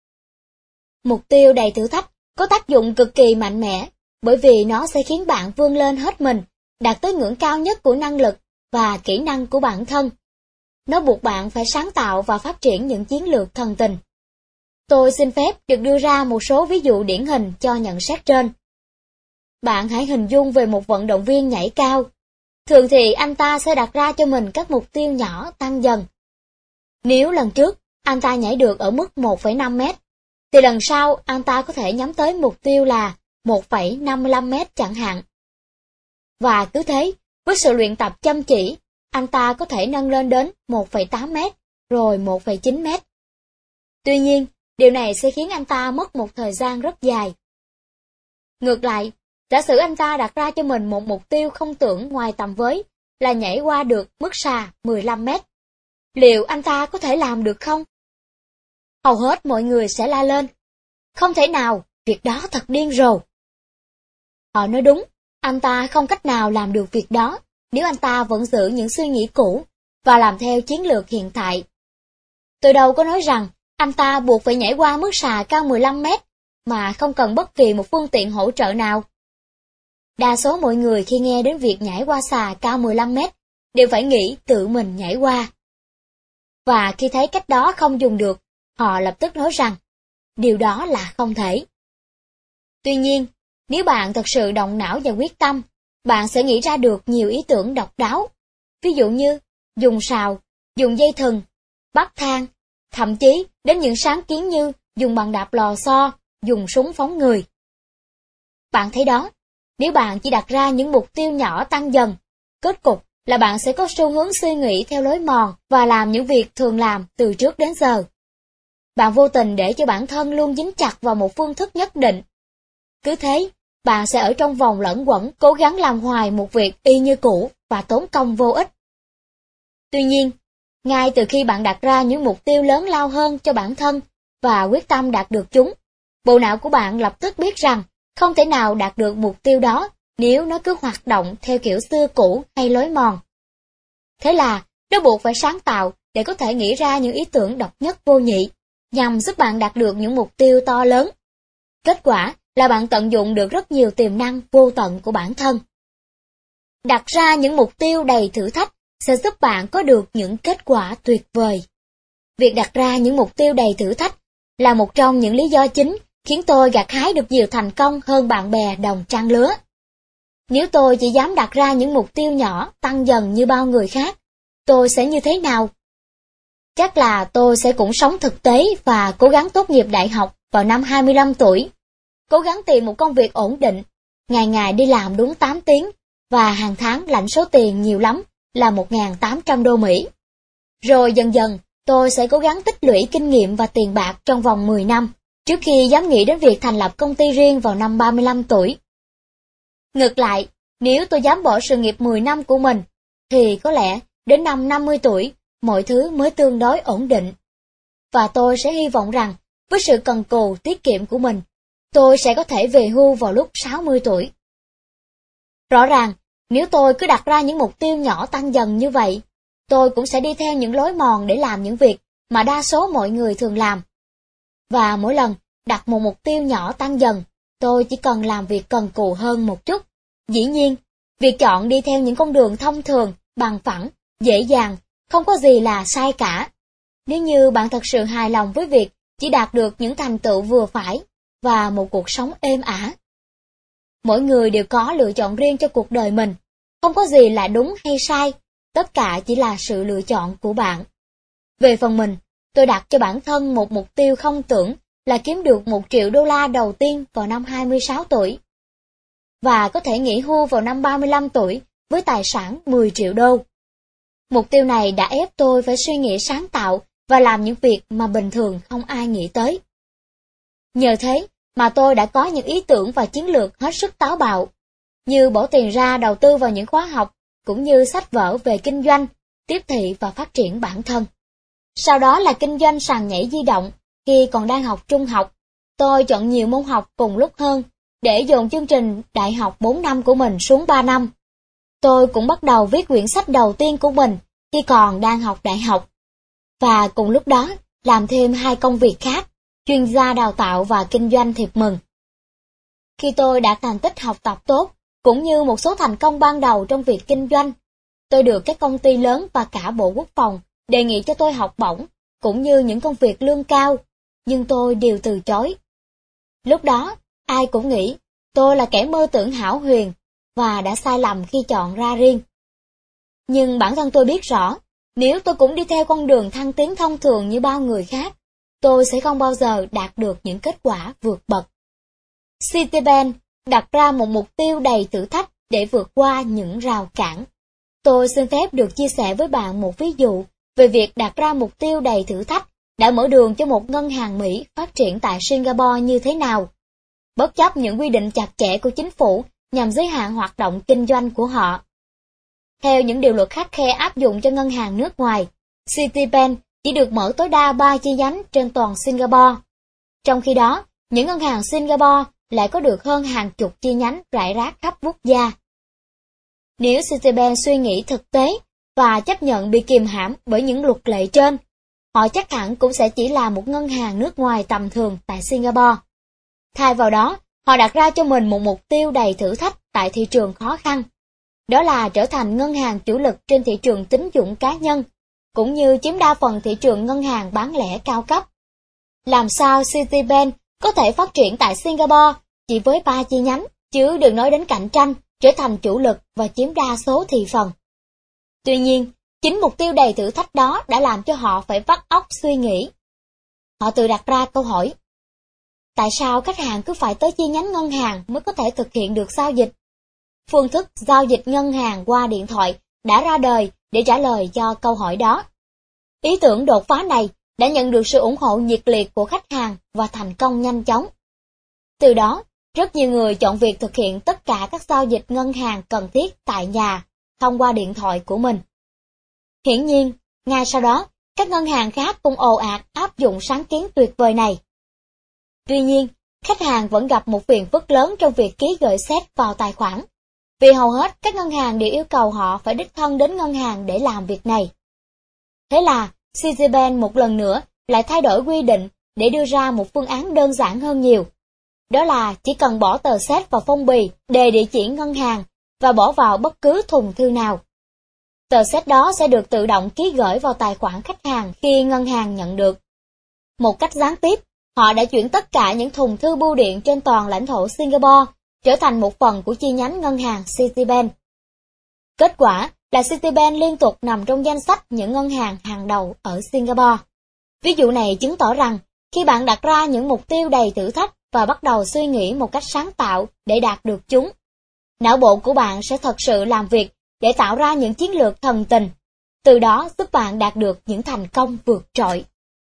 Mục tiêu đầy thử thách có tác dụng cực kỳ mạnh mẽ, bởi vì nó sẽ khiến bạn vươn lên hết mình, đạt tới ngưỡng cao nhất của năng lực và kỹ năng của bản thân. Nó buộc bạn phải sáng tạo và phát triển những chiến lược thần tình. Tôi xin phép được đưa ra một số ví dụ điển hình cho nhận xét trên. Bạn hãy hình dung về một vận động viên nhảy cao. Thường thì anh ta sẽ đặt ra cho mình các mục tiêu nhỏ tăng dần. Nếu lần trước anh ta nhảy được ở mức một phẩy năm mét, thì lần sau anh ta có thể nhắm tới mục tiêu là một phẩy năm mươi lăm mét chẳng hạn. Và cứ thế, với sự luyện tập chăm chỉ, anh ta có thể nâng lên đến một phẩy tám mét, rồi một phẩy chín mét. Tuy nhiên, điều này sẽ khiến anh ta mất một thời gian rất dài. Ngược lại, giả sử anh ta đặt ra cho mình một mục tiêu không tưởng ngoài tầm với là nhảy qua được mức xà mười lăm mét. Liệu anh ta có thể làm được không? Hầu hết mọi người sẽ la lên. Không thể nào, việc đó thật điên rồ. Họ nói đúng, anh ta không cách nào làm được việc đó nếu anh ta vẫn giữ những suy nghĩ cũ và làm theo chiến lược hiện tại. Tôi đâu có nói rằng anh ta buộc phải nhảy qua mức xà cao mười lăm mét mà không cần bất kỳ một phương tiện hỗ trợ nào. Đa số mọi người khi nghe đến việc nhảy qua xà cao mười lăm mét đều phải nghĩ tự mình nhảy qua. Và khi thấy cách đó không dùng được, họ lập tức nói rằng điều đó là không thể. Tuy nhiên, nếu bạn thật sự động não và quyết tâm, bạn sẽ nghĩ ra được nhiều ý tưởng độc đáo. Ví dụ như dùng sào, dùng dây thừng, bắt thang, thậm chí đến những sáng kiến như dùng bằng đạp lò xo, dùng súng phóng người. Bạn thấy đó, nếu bạn chỉ đặt ra những mục tiêu nhỏ tăng dần, kết cục là bạn sẽ có xu hướng suy nghĩ theo lối mòn và làm những việc thường làm từ trước đến giờ. Bạn vô tình để cho bản thân luôn dính chặt vào một phương thức nhất định. Cứ thế, bạn sẽ ở trong vòng lẩn quẩn cố gắng làm hoài một việc y như cũ và tốn công vô ích. Tuy nhiên, ngay từ khi bạn đặt ra những mục tiêu lớn lao hơn cho bản thân và quyết tâm đạt được chúng, bộ não của bạn lập tức biết rằng không thể nào đạt được mục tiêu đó nếu nó cứ hoạt động theo kiểu xưa cũ hay lối mòn. Thế là, nó buộc phải sáng tạo để có thể nghĩ ra những ý tưởng độc nhất vô nhị, nhằm giúp bạn đạt được những mục tiêu to lớn. Kết quả là bạn tận dụng được rất nhiều tiềm năng vô tận của bản thân. Đặt ra những mục tiêu đầy thử thách sẽ giúp bạn có được những kết quả tuyệt vời. Việc đặt ra những mục tiêu đầy thử thách là một trong những lý do chính khiến tôi gặt hái được nhiều thành công hơn bạn bè đồng trang lứa. Nếu tôi chỉ dám đặt ra những mục tiêu nhỏ tăng dần như bao người khác, tôi sẽ như thế nào? Chắc là tôi sẽ cũng sống thực tế và cố gắng tốt nghiệp đại học vào năm hai mươi lăm tuổi, cố gắng tìm một công việc ổn định, ngày ngày đi làm đúng tám tiếng và hàng tháng lãnh số tiền nhiều lắm là một nghìn tám trăm đô Mỹ. Rồi dần dần, tôi sẽ cố gắng tích lũy kinh nghiệm và tiền bạc trong vòng mười năm, trước khi dám nghĩ đến việc thành lập công ty riêng vào năm ba mươi lăm tuổi. Ngược lại, nếu tôi dám bỏ sự nghiệp mười năm của mình, thì có lẽ đến năm năm mươi tuổi, mọi thứ mới tương đối ổn định. Và tôi sẽ hy vọng rằng, với sự cần cù tiết kiệm của mình, tôi sẽ có thể về hưu vào lúc sáu mươi tuổi. Rõ ràng, nếu tôi cứ đặt ra những mục tiêu nhỏ tăng dần như vậy, tôi cũng sẽ đi theo những lối mòn để làm những việc mà đa số mọi người thường làm. Và mỗi lần đặt một mục tiêu nhỏ tăng dần, tôi chỉ cần làm việc cần cù hơn một chút. Dĩ nhiên, việc chọn đi theo những con đường thông thường, bằng phẳng, dễ dàng, không có gì là sai cả. Nếu như bạn thật sự hài lòng với việc chỉ đạt được những thành tựu vừa phải và một cuộc sống êm ả. Mỗi người đều có lựa chọn riêng cho cuộc đời mình, không có gì là đúng hay sai, tất cả chỉ là sự lựa chọn của bạn. Về phần mình, tôi đặt cho bản thân một mục tiêu không tưởng là kiếm được một triệu đô la đầu tiên vào năm hai mươi sáu tuổi. Và có thể nghỉ hưu vào năm ba mươi lăm tuổi với tài sản mười triệu đô. Mục tiêu này đã ép tôi phải suy nghĩ sáng tạo và làm những việc mà bình thường không ai nghĩ tới. Nhờ thế mà tôi đã có những ý tưởng và chiến lược hết sức táo bạo, như bỏ tiền ra đầu tư vào những khóa học, cũng như sách vở về kinh doanh, tiếp thị và phát triển bản thân. Sau đó là kinh doanh sàn nhảy di động. Khi còn đang học trung học, tôi chọn nhiều môn học cùng lúc hơn, để dồn chương trình đại học bốn năm của mình xuống ba năm. Tôi cũng bắt đầu viết quyển sách đầu tiên của mình khi còn đang học đại học. Và cùng lúc đó, làm thêm hai công việc khác, chuyên gia đào tạo và kinh doanh thiệp mừng. Khi tôi đạt thành tích học tập tốt, cũng như một số thành công ban đầu trong việc kinh doanh, tôi được các công ty lớn và cả Bộ Quốc phòng đề nghị cho tôi học bổng, cũng như những công việc lương cao, nhưng tôi đều từ chối. Lúc đó, ai cũng nghĩ tôi là kẻ mơ tưởng hão huyền, và đã sai lầm khi chọn ra riêng. Nhưng bản thân tôi biết rõ, nếu tôi cũng đi theo con đường thăng tiến thông thường như bao người khác, tôi sẽ không bao giờ đạt được những kết quả vượt bậc. Citibank đặt ra một mục tiêu đầy thử thách để vượt qua những rào cản. Tôi xin phép được chia sẻ với bạn một ví dụ về việc đặt ra mục tiêu đầy thử thách đã mở đường cho một ngân hàng Mỹ phát triển tại Singapore như thế nào. Bất chấp những quy định chặt chẽ của chính phủ nhằm giới hạn hoạt động kinh doanh của họ. Theo những điều luật khắt khe áp dụng cho ngân hàng nước ngoài, Citibank chỉ được mở tối đa ba chi nhánh trên toàn Singapore. Trong khi đó, những ngân hàng Singapore lại có được hơn hàng chục chi nhánh rải rác khắp quốc gia. Nếu Citibank suy nghĩ thực tế và chấp nhận bị kìm hãm bởi những luật lệ trên, họ chắc hẳn cũng sẽ chỉ là một ngân hàng nước ngoài tầm thường tại Singapore. Thay vào đó, họ đặt ra cho mình một mục tiêu đầy thử thách tại thị trường khó khăn. Đó là trở thành ngân hàng chủ lực trên thị trường tín dụng cá nhân, cũng như chiếm đa phần thị trường ngân hàng bán lẻ cao cấp. Làm sao Citibank có thể phát triển tại Singapore chỉ với ba chi nhánh, chứ đừng nói đến cạnh tranh, trở thành chủ lực và chiếm đa số thị phần. Tuy nhiên, chính mục tiêu đầy thử thách đó đã làm cho họ phải vắt óc suy nghĩ. Họ tự đặt ra câu hỏi: tại sao khách hàng cứ phải tới chi nhánh ngân hàng mới có thể thực hiện được giao dịch? Phương thức giao dịch ngân hàng qua điện thoại đã ra đời để trả lời cho câu hỏi đó. Ý tưởng đột phá này đã nhận được sự ủng hộ nhiệt liệt của khách hàng và thành công nhanh chóng. Từ đó, rất nhiều người chọn việc thực hiện tất cả các giao dịch ngân hàng cần thiết tại nhà, thông qua điện thoại của mình. Hiển nhiên, ngay sau đó, các ngân hàng khác cũng ồ ạt áp dụng sáng kiến tuyệt vời này. Tuy nhiên, khách hàng vẫn gặp một phiền phức lớn trong việc ký gửi séc vào tài khoản, vì hầu hết các ngân hàng đều yêu cầu họ phải đích thân đến ngân hàng để làm việc này. Thế là, Citibank một lần nữa lại thay đổi quy định để đưa ra một phương án đơn giản hơn nhiều. Đó là chỉ cần bỏ tờ séc vào phong bì đề địa chỉ ngân hàng và bỏ vào bất cứ thùng thư nào. Tờ séc đó sẽ được tự động ký gửi vào tài khoản khách hàng khi ngân hàng nhận được. Một cách gián tiếp, họ đã chuyển tất cả những thùng thư bưu điện trên toàn lãnh thổ Singapore trở thành một phần của chi nhánh ngân hàng Citibank. Kết quả là Citibank liên tục nằm trong danh sách những ngân hàng hàng đầu ở Singapore. Ví dụ này chứng tỏ rằng, khi bạn đặt ra những mục tiêu đầy thử thách và bắt đầu suy nghĩ một cách sáng tạo để đạt được chúng, não bộ của bạn sẽ thật sự làm việc để tạo ra những chiến lược thần tình, từ đó giúp bạn đạt được những thành công vượt trội.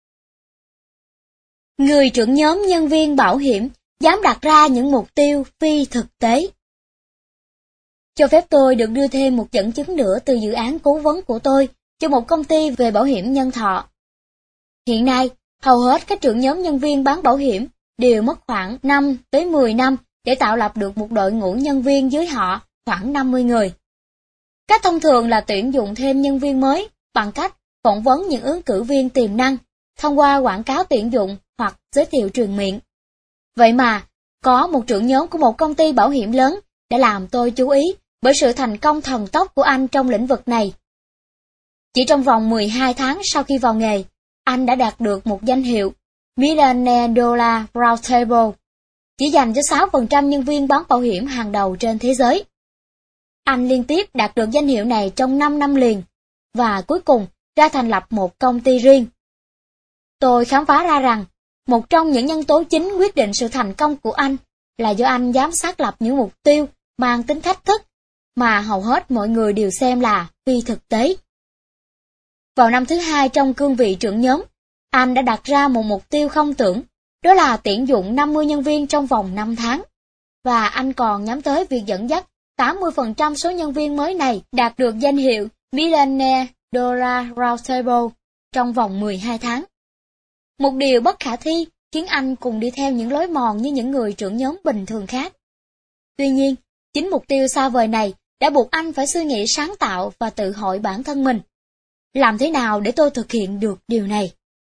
Người trưởng nhóm nhân viên bảo hiểm dám đặt ra những mục tiêu phi thực tế. Cho phép tôi được đưa thêm một dẫn chứng nữa từ dự án cố vấn của tôi cho một công ty về bảo hiểm nhân thọ. Hiện nay, hầu hết các trưởng nhóm nhân viên bán bảo hiểm đều mất khoảng năm tới mười năm để tạo lập được một đội ngũ nhân viên dưới họ khoảng năm mươi người. Cách thông thường là tuyển dụng thêm nhân viên mới bằng cách phỏng vấn những ứng cử viên tiềm năng thông qua quảng cáo tuyển dụng hoặc giới thiệu truyền miệng. Vậy mà, có một trưởng nhóm của một công ty bảo hiểm lớn đã làm tôi chú ý bởi sự thành công thần tốc của anh trong lĩnh vực này. Chỉ trong vòng mười hai tháng sau khi vào nghề, anh đã đạt được một danh hiệu Millionaire Dollar Roundtable, chỉ dành cho sáu phần trăm nhân viên bán bảo hiểm hàng đầu trên thế giới. Anh liên tiếp đạt được danh hiệu này trong năm năm liền, và cuối cùng ra thành lập một công ty riêng. Tôi khám phá ra rằng, một trong những nhân tố chính quyết định sự thành công của anh là do anh dám xác lập những mục tiêu mang tính thách thức mà hầu hết mọi người đều xem là phi thực tế. Vào năm thứ hai trong cương vị trưởng nhóm, anh đã đặt ra một mục tiêu không tưởng, đó là tuyển dụng năm mươi nhân viên trong vòng năm tháng. Và anh còn nhắm tới việc dẫn dắt tám mươi phần trăm số nhân viên mới này đạt được danh hiệu Millionaire Dollar Roundtable trong vòng mười hai tháng. Một điều bất khả thi khiến anh cùng đi theo những lối mòn như những người trưởng nhóm bình thường khác. Tuy nhiên, chính mục tiêu xa vời này đã buộc anh phải suy nghĩ sáng tạo và tự hỏi bản thân mình. Làm thế nào để tôi thực hiện được điều này?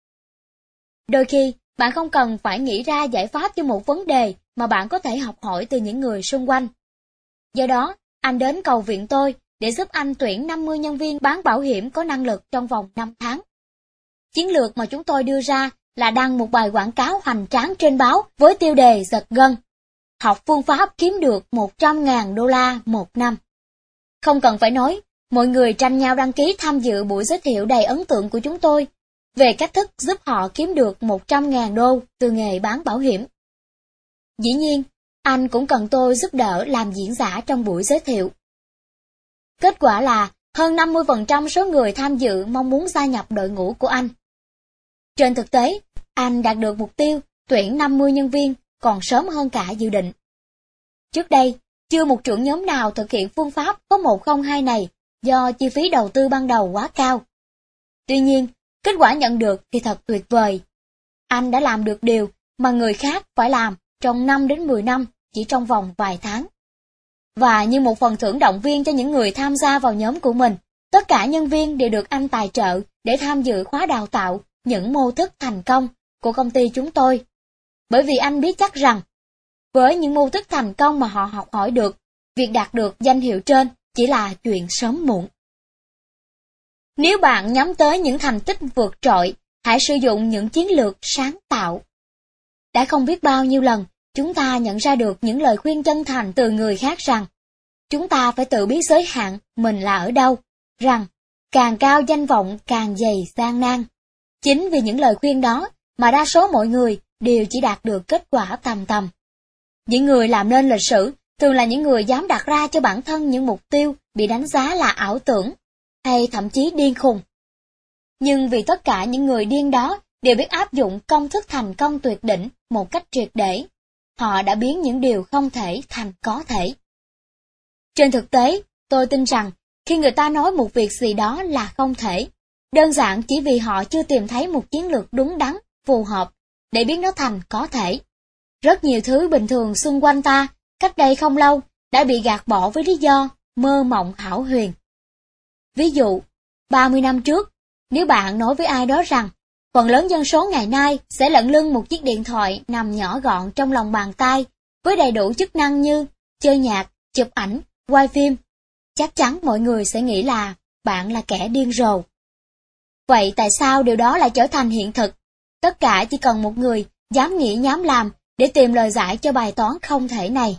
Đôi khi, bạn không cần phải nghĩ ra giải pháp cho một vấn đề mà bạn có thể học hỏi từ những người xung quanh. Do đó, anh đến cầu viện tôi để giúp anh tuyển năm mươi nhân viên bán bảo hiểm có năng lực trong vòng năm tháng. Chiến lược mà chúng tôi đưa ra là đăng một bài quảng cáo hoành tráng trên báo với tiêu đề giật gân: học phương pháp kiếm được một trăm nghìn đô la một năm. Không cần phải nói, mọi người tranh nhau đăng ký tham dự buổi giới thiệu đầy ấn tượng của chúng tôi về cách thức giúp họ kiếm được một trăm nghìn đô từ nghề bán bảo hiểm. Dĩ nhiên, anh cũng cần tôi giúp đỡ làm diễn giả trong buổi giới thiệu. Kết quả là hơn năm mươi phần trăm số người tham dự mong muốn gia nhập đội ngũ của anh. Trên thực tế, anh đạt được mục tiêu tuyển năm mươi nhân viên còn sớm hơn cả dự định. Trước đây, chưa một trưởng nhóm nào thực hiện phương pháp có một không hai này do chi phí đầu tư ban đầu quá cao. Tuy nhiên, kết quả nhận được thì thật tuyệt vời. Anh đã làm được điều mà người khác phải làm trong năm đến mười năm chỉ trong vòng vài tháng. Và như một phần thưởng động viên cho những người tham gia vào nhóm của mình, tất cả nhân viên đều được anh tài trợ để tham dự khóa đào tạo những mô thức thành công của công ty chúng tôi. Bởi vì anh biết chắc rằng, với những mô thức thành công mà họ học hỏi được, việc đạt được danh hiệu trên chỉ là chuyện sớm muộn. Nếu bạn nhắm tới những thành tích vượt trội, hãy sử dụng những chiến lược sáng tạo. Đã không biết bao nhiêu lần, chúng ta nhận ra được những lời khuyên chân thành từ người khác rằng, chúng ta phải tự biết giới hạn mình là ở đâu, rằng càng cao danh vọng càng dày gian nan. Chính vì những lời khuyên đó mà đa số mọi người đều chỉ đạt được kết quả tầm tầm. Những người làm nên lịch sử thường là những người dám đặt ra cho bản thân những mục tiêu bị đánh giá là ảo tưởng, hay thậm chí điên khùng. Nhưng vì tất cả những người điên đó đều biết áp dụng công thức thành công tuyệt đỉnh một cách triệt để, họ đã biến những điều không thể thành có thể. Trên thực tế, tôi tin rằng khi người ta nói một việc gì đó là không thể, đơn giản chỉ vì họ chưa tìm thấy một chiến lược đúng đắn, phù hợp để biến nó thành có thể. Rất nhiều thứ bình thường xung quanh ta, cách đây không lâu, đã bị gạt bỏ với lý do mơ mộng hão huyền. Ví dụ, ba mươi năm trước, nếu bạn nói với ai đó rằng phần lớn dân số ngày nay sẽ lận lưng một chiếc điện thoại nằm nhỏ gọn trong lòng bàn tay với đầy đủ chức năng như chơi nhạc, chụp ảnh, quay phim, chắc chắn mọi người sẽ nghĩ là bạn là kẻ điên rồ. Vậy tại sao điều đó lại trở thành hiện thực? Tất cả chỉ cần một người dám nghĩ dám làm để tìm lời giải cho bài toán không thể này.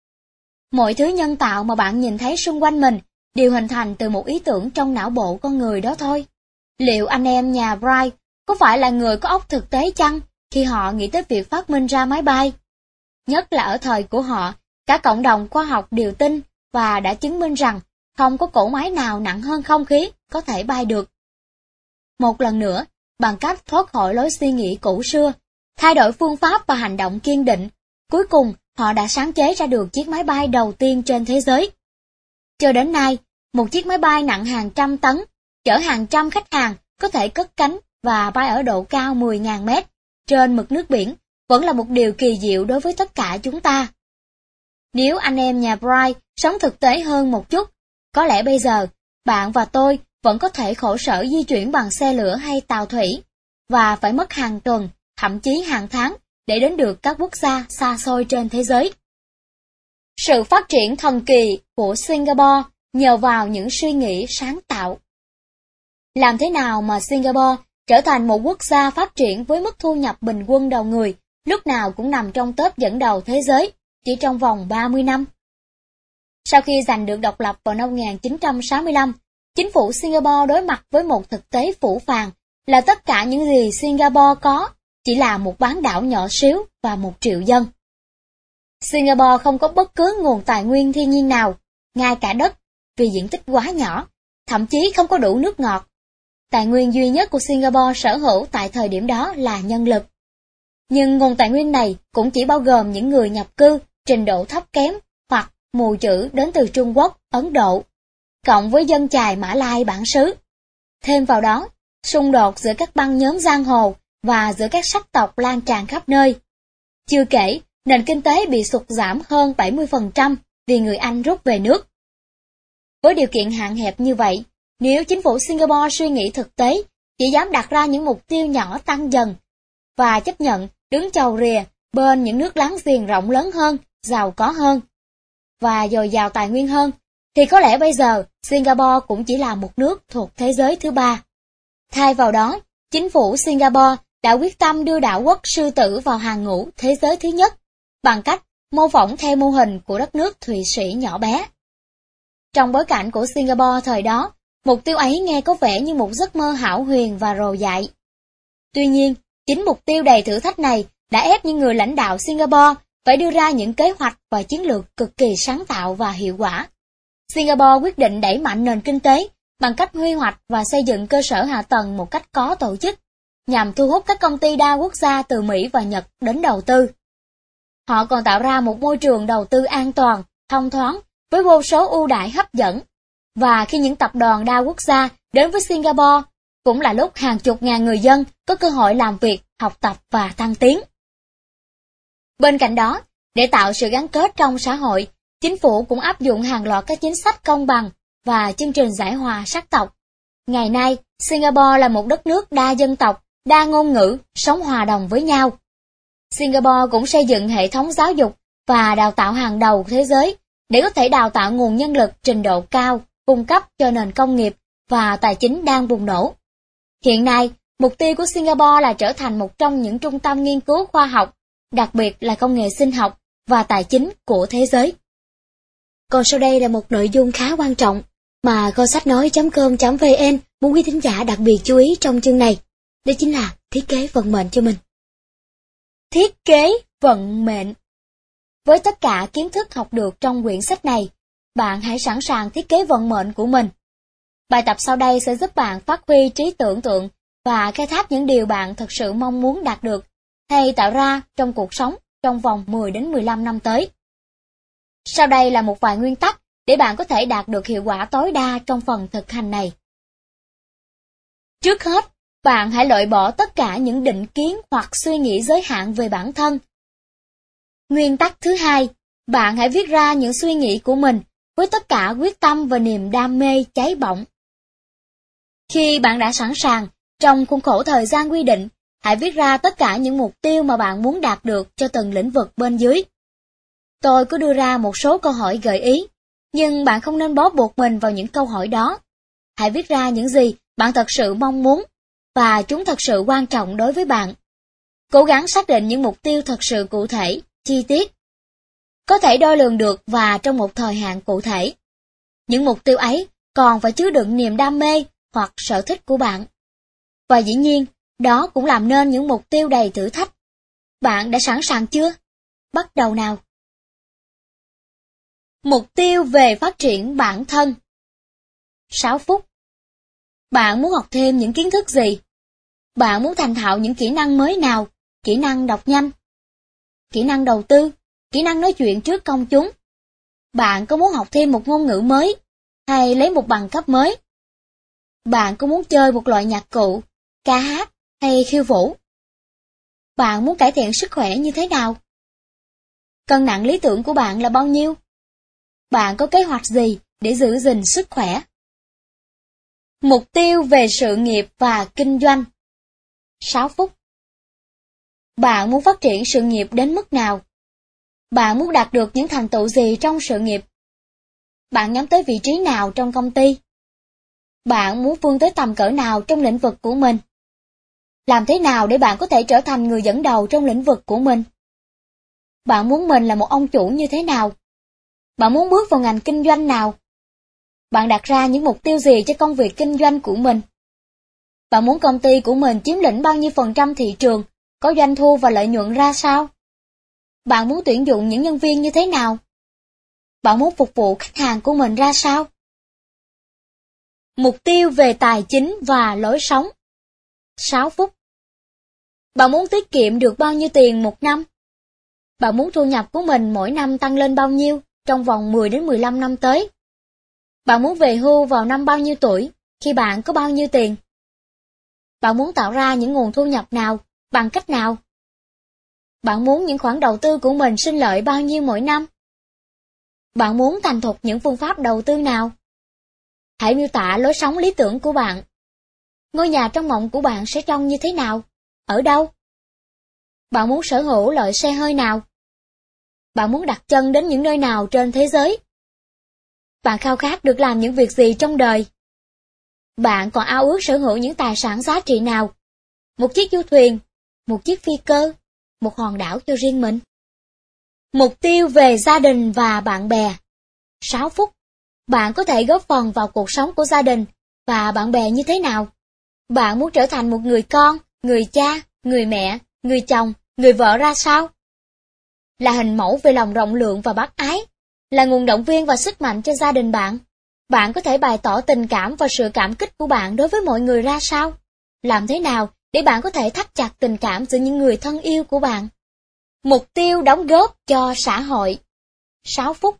Mọi thứ nhân tạo mà bạn nhìn thấy xung quanh mình đều hình thành từ một ý tưởng trong não bộ con người đó thôi. Liệu anh em nhà Wright có phải là người có óc thực tế chăng khi họ nghĩ tới việc phát minh ra máy bay? Nhất là ở thời của họ, cả cộng đồng khoa học đều tin và đã chứng minh rằng không có cỗ máy nào nặng hơn không khí có thể bay được. Một lần nữa, bằng cách thoát khỏi lối suy nghĩ cũ xưa, thay đổi phương pháp và hành động kiên định, cuối cùng họ đã sáng chế ra được chiếc máy bay đầu tiên trên thế giới. Cho đến nay, một chiếc máy bay nặng hàng trăm tấn, chở hàng trăm khách hàng có thể cất cánh và bay ở độ cao mười nghìn mét trên mực nước biển vẫn là một điều kỳ diệu đối với tất cả chúng ta. Nếu anh em nhà Bright sống thực tế hơn một chút, có lẽ bây giờ, bạn và tôi vẫn có thể khổ sở di chuyển bằng xe lửa hay tàu thủy, và phải mất hàng tuần, thậm chí hàng tháng để đến được các quốc gia xa xôi trên thế giới. Sự phát triển thần kỳ của Singapore nhờ vào những suy nghĩ sáng tạo. Làm thế nào mà Singapore trở thành một quốc gia phát triển với mức thu nhập bình quân đầu người lúc nào cũng nằm trong top dẫn đầu thế giới chỉ trong vòng ba mươi năm? Sau khi giành được độc lập vào năm một nghìn chín trăm sáu mươi lăm, chính phủ Singapore đối mặt với một thực tế phũ phàng là tất cả những gì Singapore có chỉ là một bán đảo nhỏ xíu và một triệu dân. Singapore không có bất cứ nguồn tài nguyên thiên nhiên nào, ngay cả đất, vì diện tích quá nhỏ, thậm chí không có đủ nước ngọt. Tài nguyên duy nhất của Singapore sở hữu tại thời điểm đó là nhân lực. Nhưng nguồn tài nguyên này cũng chỉ bao gồm những người nhập cư, trình độ thấp kém hoặc mù chữ đến từ Trung Quốc, Ấn Độ, cộng với dân chài Mã Lai bản xứ. Thêm vào đó, xung đột giữa các băng nhóm giang hồ và giữa các sắc tộc lan tràn khắp nơi. Chưa kể, nền kinh tế bị sụt giảm hơn bảy mươi phần trăm vì người Anh rút về nước. Với điều kiện hạn hẹp như vậy, nếu chính phủ Singapore suy nghĩ thực tế, chỉ dám đặt ra những mục tiêu nhỏ tăng dần, và chấp nhận đứng chầu rìa bên những nước láng giềng rộng lớn hơn, giàu có hơn, và dồi dào tài nguyên hơn, thì có lẽ bây giờ Singapore cũng chỉ là một nước thuộc thế giới thứ ba. Thay vào đó, chính phủ Singapore đã quyết tâm đưa đảo quốc sư tử vào hàng ngũ thế giới thứ nhất, bằng cách mô phỏng theo mô hình của đất nước Thụy Sĩ nhỏ bé. Trong bối cảnh của Singapore thời đó, mục tiêu ấy nghe có vẻ như một giấc mơ hão huyền và rồ dại. Tuy nhiên, chính mục tiêu đầy thử thách này đã ép những người lãnh đạo Singapore phải đưa ra những kế hoạch và chiến lược cực kỳ sáng tạo và hiệu quả. Singapore quyết định đẩy mạnh nền kinh tế bằng cách quy hoạch và xây dựng cơ sở hạ tầng một cách có tổ chức, nhằm thu hút các công ty đa quốc gia từ Mỹ và Nhật đến đầu tư. Họ còn tạo ra một môi trường đầu tư an toàn, thông thoáng, với vô số ưu đãi hấp dẫn. Và khi những tập đoàn đa quốc gia đến với Singapore, cũng là lúc hàng chục ngàn người dân có cơ hội làm việc, học tập và thăng tiến. Bên cạnh đó, để tạo sự gắn kết trong xã hội, chính phủ cũng áp dụng hàng loạt các chính sách công bằng và chương trình giải hòa sắc tộc. Ngày nay, Singapore là một đất nước đa dân tộc, đa ngôn ngữ, sống hòa đồng với nhau. Singapore cũng xây dựng hệ thống giáo dục và đào tạo hàng đầu thế giới để có thể đào tạo nguồn nhân lực trình độ cao, cung cấp cho nền công nghiệp và tài chính đang bùng nổ. Hiện nay, mục tiêu của Singapore là trở thành một trong những trung tâm nghiên cứu khoa học, đặc biệt là công nghệ sinh học và tài chính của thế giới. Còn sau đây là một nội dung khá quan trọng mà kho sách nói chấm com chấm vn muốn quý thính giả đặc biệt chú ý trong chương này. Đó chính là thiết kế vận mệnh cho mình. Thiết kế vận mệnh. Với tất cả kiến thức học được trong quyển sách này, bạn hãy sẵn sàng thiết kế vận mệnh của mình. Bài tập sau đây sẽ giúp bạn phát huy trí tưởng tượng và khai thác những điều bạn thực sự mong muốn đạt được hay tạo ra trong cuộc sống trong vòng mười đến mười lăm năm tới. Sau đây là một vài nguyên tắc để bạn có thể đạt được hiệu quả tối đa trong phần thực hành này. Trước hết, bạn hãy loại bỏ tất cả những định kiến hoặc suy nghĩ giới hạn về bản thân. Nguyên tắc thứ hai, bạn hãy viết ra những suy nghĩ của mình với tất cả quyết tâm và niềm đam mê cháy bỏng. Khi bạn đã sẵn sàng, trong khuôn khổ thời gian quy định, hãy viết ra tất cả những mục tiêu mà bạn muốn đạt được cho từng lĩnh vực bên dưới. Tôi có đưa ra một số câu hỏi gợi ý, nhưng bạn không nên bó buộc mình vào những câu hỏi đó. Hãy viết ra những gì bạn thật sự mong muốn, và chúng thật sự quan trọng đối với bạn. Cố gắng xác định những mục tiêu thật sự cụ thể, chi tiết, có thể đo lường được và trong một thời hạn cụ thể. Những mục tiêu ấy còn phải chứa đựng niềm đam mê hoặc sở thích của bạn. Và dĩ nhiên, đó cũng làm nên những mục tiêu đầy thử thách. Bạn đã sẵn sàng chưa? Bắt đầu nào! Mục tiêu về phát triển bản thân. sáu phút. Bạn muốn học thêm những kiến thức gì? Bạn muốn thành thạo những kỹ năng mới nào? Kỹ năng đọc nhanh, kỹ năng đầu tư, kỹ năng nói chuyện trước công chúng. Bạn có muốn học thêm một ngôn ngữ mới, hay lấy một bằng cấp mới? Bạn có muốn chơi một loại nhạc cụ, ca hát hay khiêu vũ? Bạn muốn cải thiện sức khỏe như thế nào? Cân nặng lý tưởng của bạn là bao nhiêu? Bạn có kế hoạch gì để giữ gìn sức khỏe? Mục tiêu về sự nghiệp và kinh doanh. sáu phút. Bạn muốn phát triển sự nghiệp đến mức nào? Bạn muốn đạt được những thành tựu gì trong sự nghiệp? Bạn nhắm tới vị trí nào trong công ty? Bạn muốn vươn tới tầm cỡ nào trong lĩnh vực của mình? Làm thế nào để bạn có thể trở thành người dẫn đầu trong lĩnh vực của mình? Bạn muốn mình là một ông chủ như thế nào? Bạn muốn bước vào ngành kinh doanh nào? Bạn đặt ra những mục tiêu gì cho công việc kinh doanh của mình? Bạn muốn công ty của mình chiếm lĩnh bao nhiêu phần trăm thị trường, có doanh thu và lợi nhuận ra sao? Bạn muốn tuyển dụng những nhân viên như thế nào? Bạn muốn phục vụ khách hàng của mình ra sao? Mục tiêu về tài chính và lối sống. sáu phút. Bạn muốn tiết kiệm được bao nhiêu tiền một năm? Bạn muốn thu nhập của mình mỗi năm tăng lên bao nhiêu trong vòng mười đến mười lăm năm tới? Bạn muốn về hưu vào năm bao nhiêu tuổi, khi bạn có bao nhiêu tiền? Bạn muốn tạo ra những nguồn thu nhập nào, bằng cách nào? Bạn muốn những khoản đầu tư của mình sinh lợi bao nhiêu mỗi năm? Bạn muốn thành thục những phương pháp đầu tư nào? Hãy miêu tả lối sống lý tưởng của bạn. Ngôi nhà trong mộng của bạn sẽ trông như thế nào? Ở đâu? Bạn muốn sở hữu loại xe hơi nào? Bạn muốn đặt chân đến những nơi nào trên thế giới? Bạn khao khát được làm những việc gì trong đời? Bạn còn ao ước sở hữu những tài sản giá trị nào? Một chiếc du thuyền, một chiếc phi cơ, một hòn đảo cho riêng mình. Mục tiêu về gia đình và bạn bè. sáu phút. Bạn có thể góp phần vào cuộc sống của gia đình và bạn bè như thế nào? Bạn muốn trở thành một người con, người cha, người mẹ, người chồng, người vợ ra sao? Là hình mẫu về lòng rộng lượng và bác ái, là nguồn động viên và sức mạnh cho gia đình bạn. Bạn có thể bày tỏ tình cảm và sự cảm kích của bạn đối với mọi người ra sao? Làm thế nào để bạn có thể thắt chặt tình cảm giữa những người thân yêu của bạn? Mục tiêu đóng góp cho xã hội. sáu phút.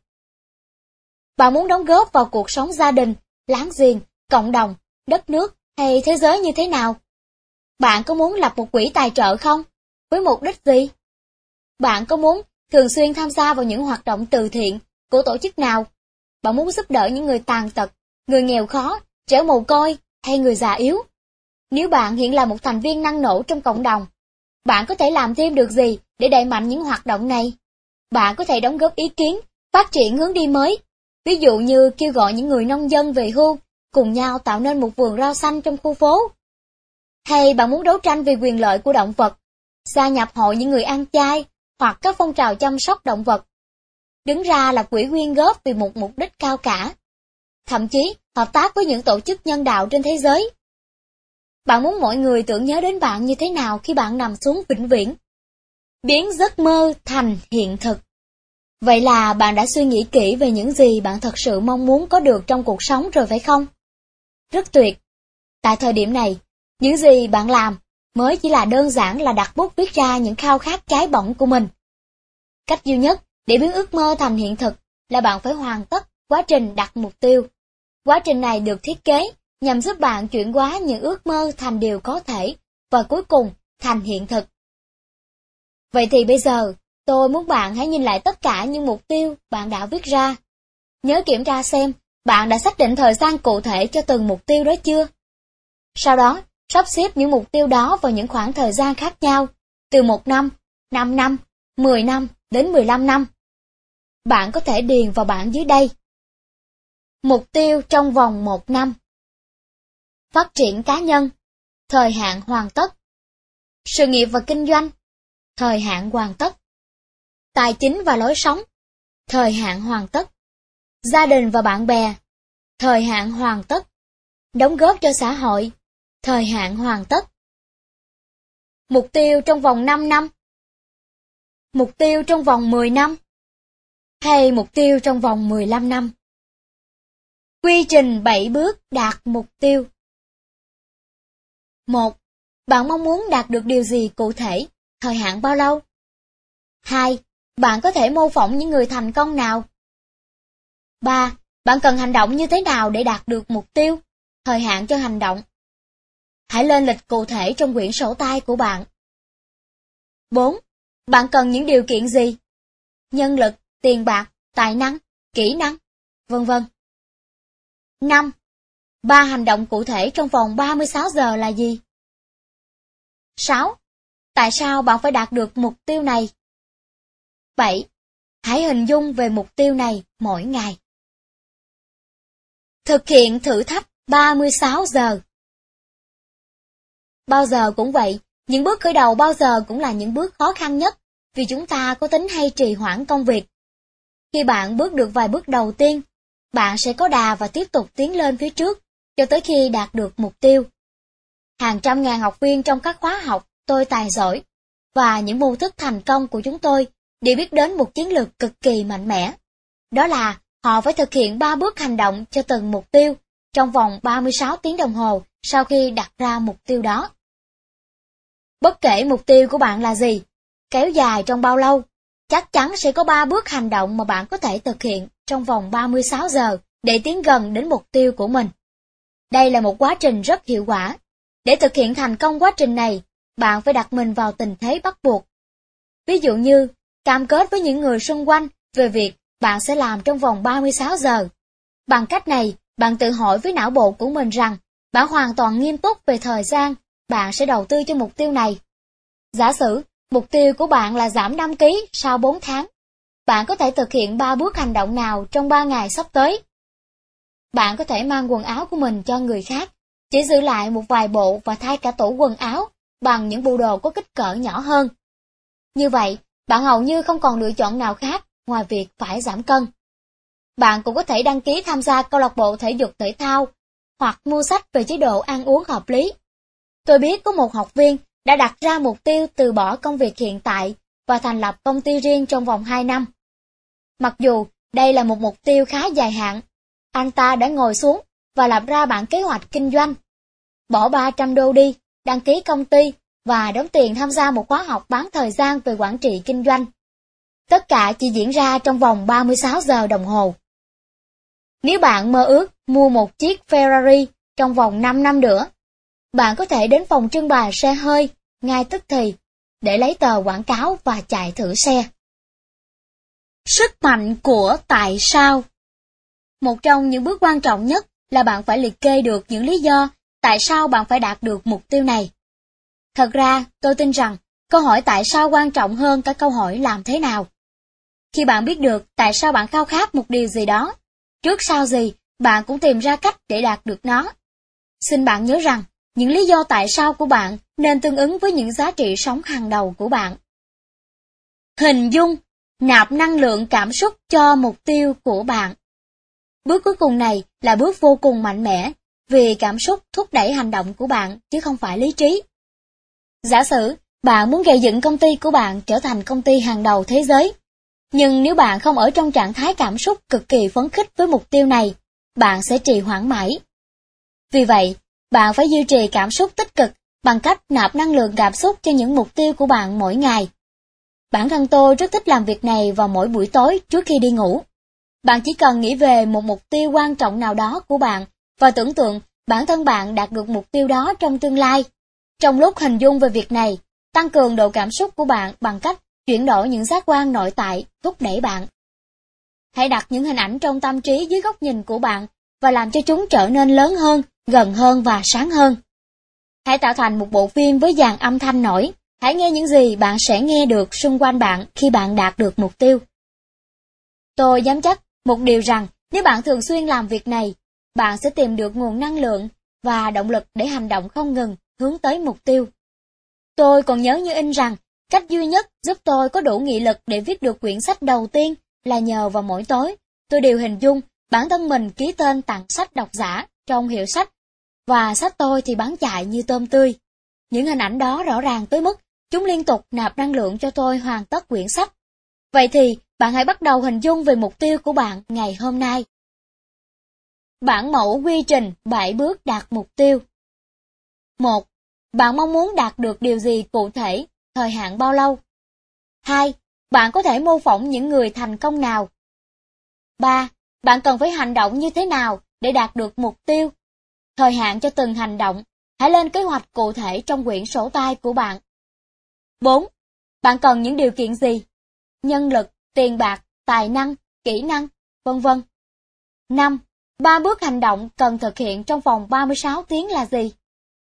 Bạn muốn đóng góp vào cuộc sống gia đình, láng giềng, cộng đồng, đất nước hay thế giới như thế nào? Bạn có muốn lập một quỹ tài trợ không? Với mục đích gì? Bạn có muốn thường xuyên tham gia vào những hoạt động từ thiện của tổ chức nào? Bạn muốn giúp đỡ những người tàn tật, người nghèo khó, trẻ mồ côi hay người già yếu? Nếu bạn hiện là một thành viên năng nổ trong cộng đồng, bạn có thể làm thêm được gì để đẩy mạnh những hoạt động này? Bạn có thể đóng góp ý kiến, phát triển hướng đi mới, ví dụ như kêu gọi những người nông dân về hưu, cùng nhau tạo nên một vườn rau xanh trong khu phố. Hay bạn muốn đấu tranh vì quyền lợi của động vật, gia nhập hội những người ăn chay, hoặc các phong trào chăm sóc động vật, đứng ra lập quỹ quyên góp vì một mục đích cao cả, thậm chí hợp tác với những tổ chức nhân đạo trên thế giới. Bạn muốn mọi người tưởng nhớ đến bạn như thế nào khi bạn nằm xuống vĩnh viễn? Biến giấc mơ thành hiện thực. Vậy là bạn đã suy nghĩ kỹ về những gì bạn thật sự mong muốn có được trong cuộc sống rồi phải không? Rất tuyệt. Tại thời điểm này, những gì bạn làm mới chỉ là đơn giản là đặt bút viết ra những khao khát cháy bỏng của mình. Cách duy nhất để biến ước mơ thành hiện thực là bạn phải hoàn tất quá trình đặt mục tiêu. Quá trình này được thiết kế nhằm giúp bạn chuyển hóa những ước mơ thành điều có thể và cuối cùng thành hiện thực. Vậy thì bây giờ, tôi muốn bạn hãy nhìn lại tất cả những mục tiêu bạn đã viết ra. Nhớ kiểm tra xem bạn đã xác định thời gian cụ thể cho từng mục tiêu đó chưa. Sau đó, sắp xếp những mục tiêu đó vào những khoảng thời gian khác nhau, từ một năm, năm năm, mười năm đến mười lăm năm. Bạn có thể điền vào bảng dưới đây. Mục tiêu trong vòng một năm. Phát triển cá nhân, thời hạn hoàn tất. Sự nghiệp và kinh doanh, thời hạn hoàn tất. Tài chính và lối sống, thời hạn hoàn tất. Gia đình và bạn bè, thời hạn hoàn tất. Đóng góp cho xã hội, thời hạn hoàn tất. Mục tiêu trong vòng năm năm. Mục tiêu trong vòng mười năm. Hay mục tiêu trong vòng mười lăm năm. Quy trình bảy bước đạt mục tiêu. một. Bạn mong muốn đạt được điều gì cụ thể, thời hạn bao lâu? hai. Bạn có thể mô phỏng những người thành công nào? ba. Bạn cần hành động như thế nào để đạt được mục tiêu, thời hạn cho hành động? Hãy lên lịch cụ thể trong quyển sổ tay của bạn. bốn. Bạn cần những điều kiện gì? nhân lực, tiền bạc, tài năng, kỹ năng, vân vân. năm. Ba hành động cụ thể trong vòng ba mươi sáu giờ là gì? sáu. Tại sao bạn phải đạt được mục tiêu này? bảy. Hãy hình dung về mục tiêu này mỗi ngày. Thực hiện thử thách ba mươi sáu giờ. Bao giờ cũng vậy, những bước khởi đầu bao giờ cũng là những bước khó khăn nhất, vì chúng ta có tính hay trì hoãn công việc. Khi bạn bước được vài bước đầu tiên, bạn sẽ có đà và tiếp tục tiến lên phía trước, cho tới khi đạt được mục tiêu. Hàng trăm ngàn học viên trong các khóa học Tôi Tài Giỏi và những mô thức thành công của chúng tôi đều biết đến một chiến lược cực kỳ mạnh mẽ. Đó là họ phải thực hiện ba bước hành động cho từng mục tiêu trong vòng ba mươi sáu tiếng đồng hồ sau khi đặt ra mục tiêu đó. Bất kể mục tiêu của bạn là gì, kéo dài trong bao lâu, chắc chắn sẽ có ba bước hành động mà bạn có thể thực hiện trong vòng ba mươi sáu giờ để tiến gần đến mục tiêu của mình. Đây là một quá trình rất hiệu quả. Để thực hiện thành công quá trình này, bạn phải đặt mình vào tình thế bắt buộc. Ví dụ như, cam kết với những người xung quanh về việc bạn sẽ làm trong vòng ba mươi sáu giờ. Bằng cách này, bạn tự hỏi với não bộ của mình rằng, bạn hoàn toàn nghiêm túc về thời gian, bạn sẽ đầu tư cho mục tiêu này. Giả sử, mục tiêu của bạn là giảm năm ki lô gam sau bốn tháng. Bạn có thể thực hiện ba bước hành động nào trong ba ngày sắp tới? Bạn có thể mang quần áo của mình cho người khác, chỉ giữ lại một vài bộ và thay cả tủ quần áo bằng những bộ đồ có kích cỡ nhỏ hơn. Như vậy, bạn hầu như không còn lựa chọn nào khác ngoài việc phải giảm cân. Bạn cũng có thể đăng ký tham gia câu lạc bộ thể dục thể thao hoặc mua sách về chế độ ăn uống hợp lý. Tôi biết có một học viên đã đặt ra mục tiêu từ bỏ công việc hiện tại và thành lập công ty riêng trong vòng hai năm. Mặc dù đây là một mục tiêu khá dài hạn, anh ta đã ngồi xuống và lập ra bản kế hoạch kinh doanh. Bỏ ba trăm đô đi, đăng ký công ty và đóng tiền tham gia một khóa học bán thời gian về quản trị kinh doanh. Tất cả chỉ diễn ra trong vòng ba mươi sáu giờ đồng hồ. Nếu bạn mơ ước mua một chiếc Ferrari trong vòng năm năm nữa, bạn có thể đến phòng trưng bày xe hơi ngay tức thì để lấy tờ quảng cáo và chạy thử xe. Sức mạnh của tại sao? Một trong những bước quan trọng nhất là bạn phải liệt kê được những lý do tại sao bạn phải đạt được mục tiêu này. Thật ra, tôi tin rằng câu hỏi tại sao quan trọng hơn cả câu hỏi làm thế nào. Khi bạn biết được tại sao bạn khao khát một điều gì đó, trước sau gì, bạn cũng tìm ra cách để đạt được nó. Xin bạn nhớ rằng, những lý do tại sao của bạn nên tương ứng với những giá trị sống hàng đầu của bạn. Hình dung, nạp năng lượng cảm xúc cho mục tiêu của bạn. Bước cuối cùng này là bước vô cùng mạnh mẽ, vì cảm xúc thúc đẩy hành động của bạn chứ không phải lý trí. Giả sử, bạn muốn gây dựng công ty của bạn trở thành công ty hàng đầu thế giới. Nhưng nếu bạn không ở trong trạng thái cảm xúc cực kỳ phấn khích với mục tiêu này, bạn sẽ trì hoãn mãi. Vì vậy, bạn phải duy trì cảm xúc tích cực bằng cách nạp năng lượng cảm xúc cho những mục tiêu của bạn mỗi ngày. Bản thân tôi rất thích làm việc này vào mỗi buổi tối trước khi đi ngủ. Bạn chỉ cần nghĩ về một mục tiêu quan trọng nào đó của bạn và tưởng tượng bản thân bạn đạt được mục tiêu đó trong tương lai. Trong lúc hình dung về việc này, tăng cường độ cảm xúc của bạn bằng cách chuyển đổi những giác quan nội tại thúc đẩy bạn. Hãy đặt những hình ảnh trong tâm trí dưới góc nhìn của bạn và làm cho chúng trở nên lớn hơn, gần hơn và sáng hơn. Hãy tạo thành một bộ phim với dàn âm thanh nổi. Hãy nghe những gì bạn sẽ nghe được xung quanh bạn khi bạn đạt được mục tiêu. Tôi dám chắc một điều rằng nếu bạn thường xuyên làm việc này, bạn sẽ tìm được nguồn năng lượng và động lực để hành động không ngừng hướng tới mục tiêu. Tôi còn nhớ như in rằng cách duy nhất giúp tôi có đủ nghị lực để viết được quyển sách đầu tiên là nhờ vào mỗi tối tôi đều hình dung bản thân mình ký tên tặng sách độc giả trong hiệu sách, và sách tôi thì bán chạy như tôm tươi. Những hình ảnh đó rõ ràng tới mức chúng liên tục nạp năng lượng cho tôi hoàn tất quyển sách. Vậy thì bạn hãy bắt đầu hình dung về mục tiêu của bạn ngày hôm nay. Bản mẫu quy trình bảy bước đạt mục tiêu. một. Bạn mong muốn đạt được điều gì cụ thể, thời hạn bao lâu? hai. Bạn có thể mô phỏng những người thành công nào? ba. Bạn cần phải hành động như thế nào để đạt được mục tiêu? Thời hạn cho từng hành động, hãy lên kế hoạch cụ thể trong quyển sổ tay của bạn. bốn. Bạn cần những điều kiện gì? Nhân lực, tiền bạc, tài năng, kỹ năng, vân vân. năm. Ba bước hành động cần thực hiện trong vòng ba mươi sáu tiếng là gì?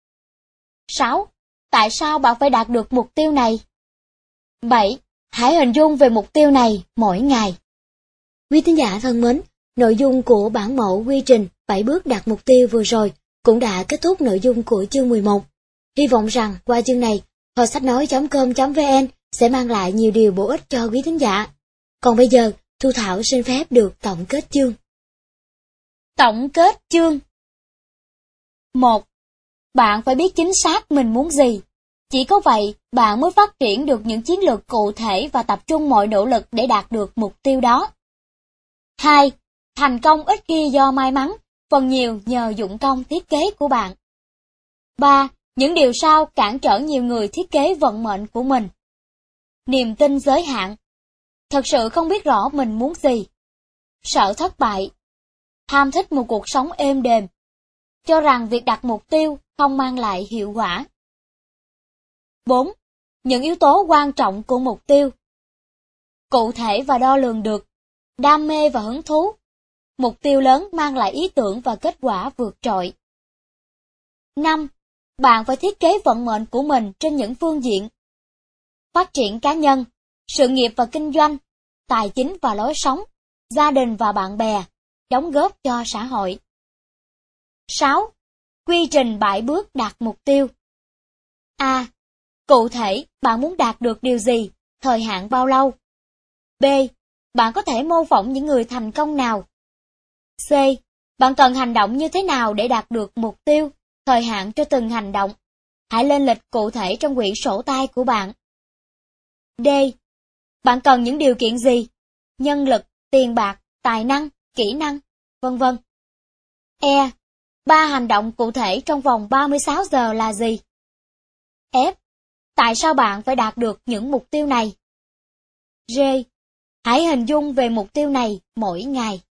sáu. Tại sao bạn phải đạt được mục tiêu này? bảy. Hãy hình dung về mục tiêu này mỗi ngày. Quý thính giả thân mến, nội dung của bản mẫu quy trình bảy bước đạt mục tiêu vừa rồi cũng đã kết thúc nội dung của chương mười một. Hy vọng rằng qua chương này, kho sách nói chấm com chấm vn sẽ mang lại nhiều điều bổ ích cho quý thính giả. Còn bây giờ, Thu Thảo xin phép được tổng kết chương. Tổng kết chương. một. Bạn phải biết chính xác mình muốn gì. Chỉ có vậy, bạn mới phát triển được những chiến lược cụ thể và tập trung mọi nỗ lực để đạt được mục tiêu đó. hai. Thành công ít khi do may mắn, phần nhiều nhờ dụng công thiết kế của bạn. ba. Những điều sau cản trở nhiều người thiết kế vận mệnh của mình. Niềm tin giới hạn. Thật sự không biết rõ mình muốn gì. Sợ thất bại. Ham thích một cuộc sống êm đềm. Cho rằng việc đặt mục tiêu không mang lại hiệu quả. bốn. Những yếu tố quan trọng của mục tiêu. Cụ thể và đo lường được. Đam mê và hứng thú. Mục tiêu lớn mang lại ý tưởng và kết quả vượt trội. năm. Bạn phải thiết kế vận mệnh của mình trên những phương diện. Phát triển cá nhân, sự nghiệp và kinh doanh, tài chính và lối sống, gia đình và bạn bè, đóng góp cho xã hội. sáu. Quy trình bảy bước đạt mục tiêu. A. Cụ thể, bạn muốn đạt được điều gì, thời hạn bao lâu? B. Bạn có thể mô phỏng những người thành công nào? C. Bạn cần hành động như thế nào để đạt được mục tiêu, thời hạn cho từng hành động? Hãy lên lịch cụ thể trong quyển sổ tay của bạn. D. Bạn cần những điều kiện gì? Nhân lực, tiền bạc, tài năng, kỹ năng, vân vân. E. Ba hành động cụ thể trong vòng ba mươi sáu giờ là gì? F. Tại sao bạn phải đạt được những mục tiêu này? G. Hãy hình dung về mục tiêu này mỗi ngày.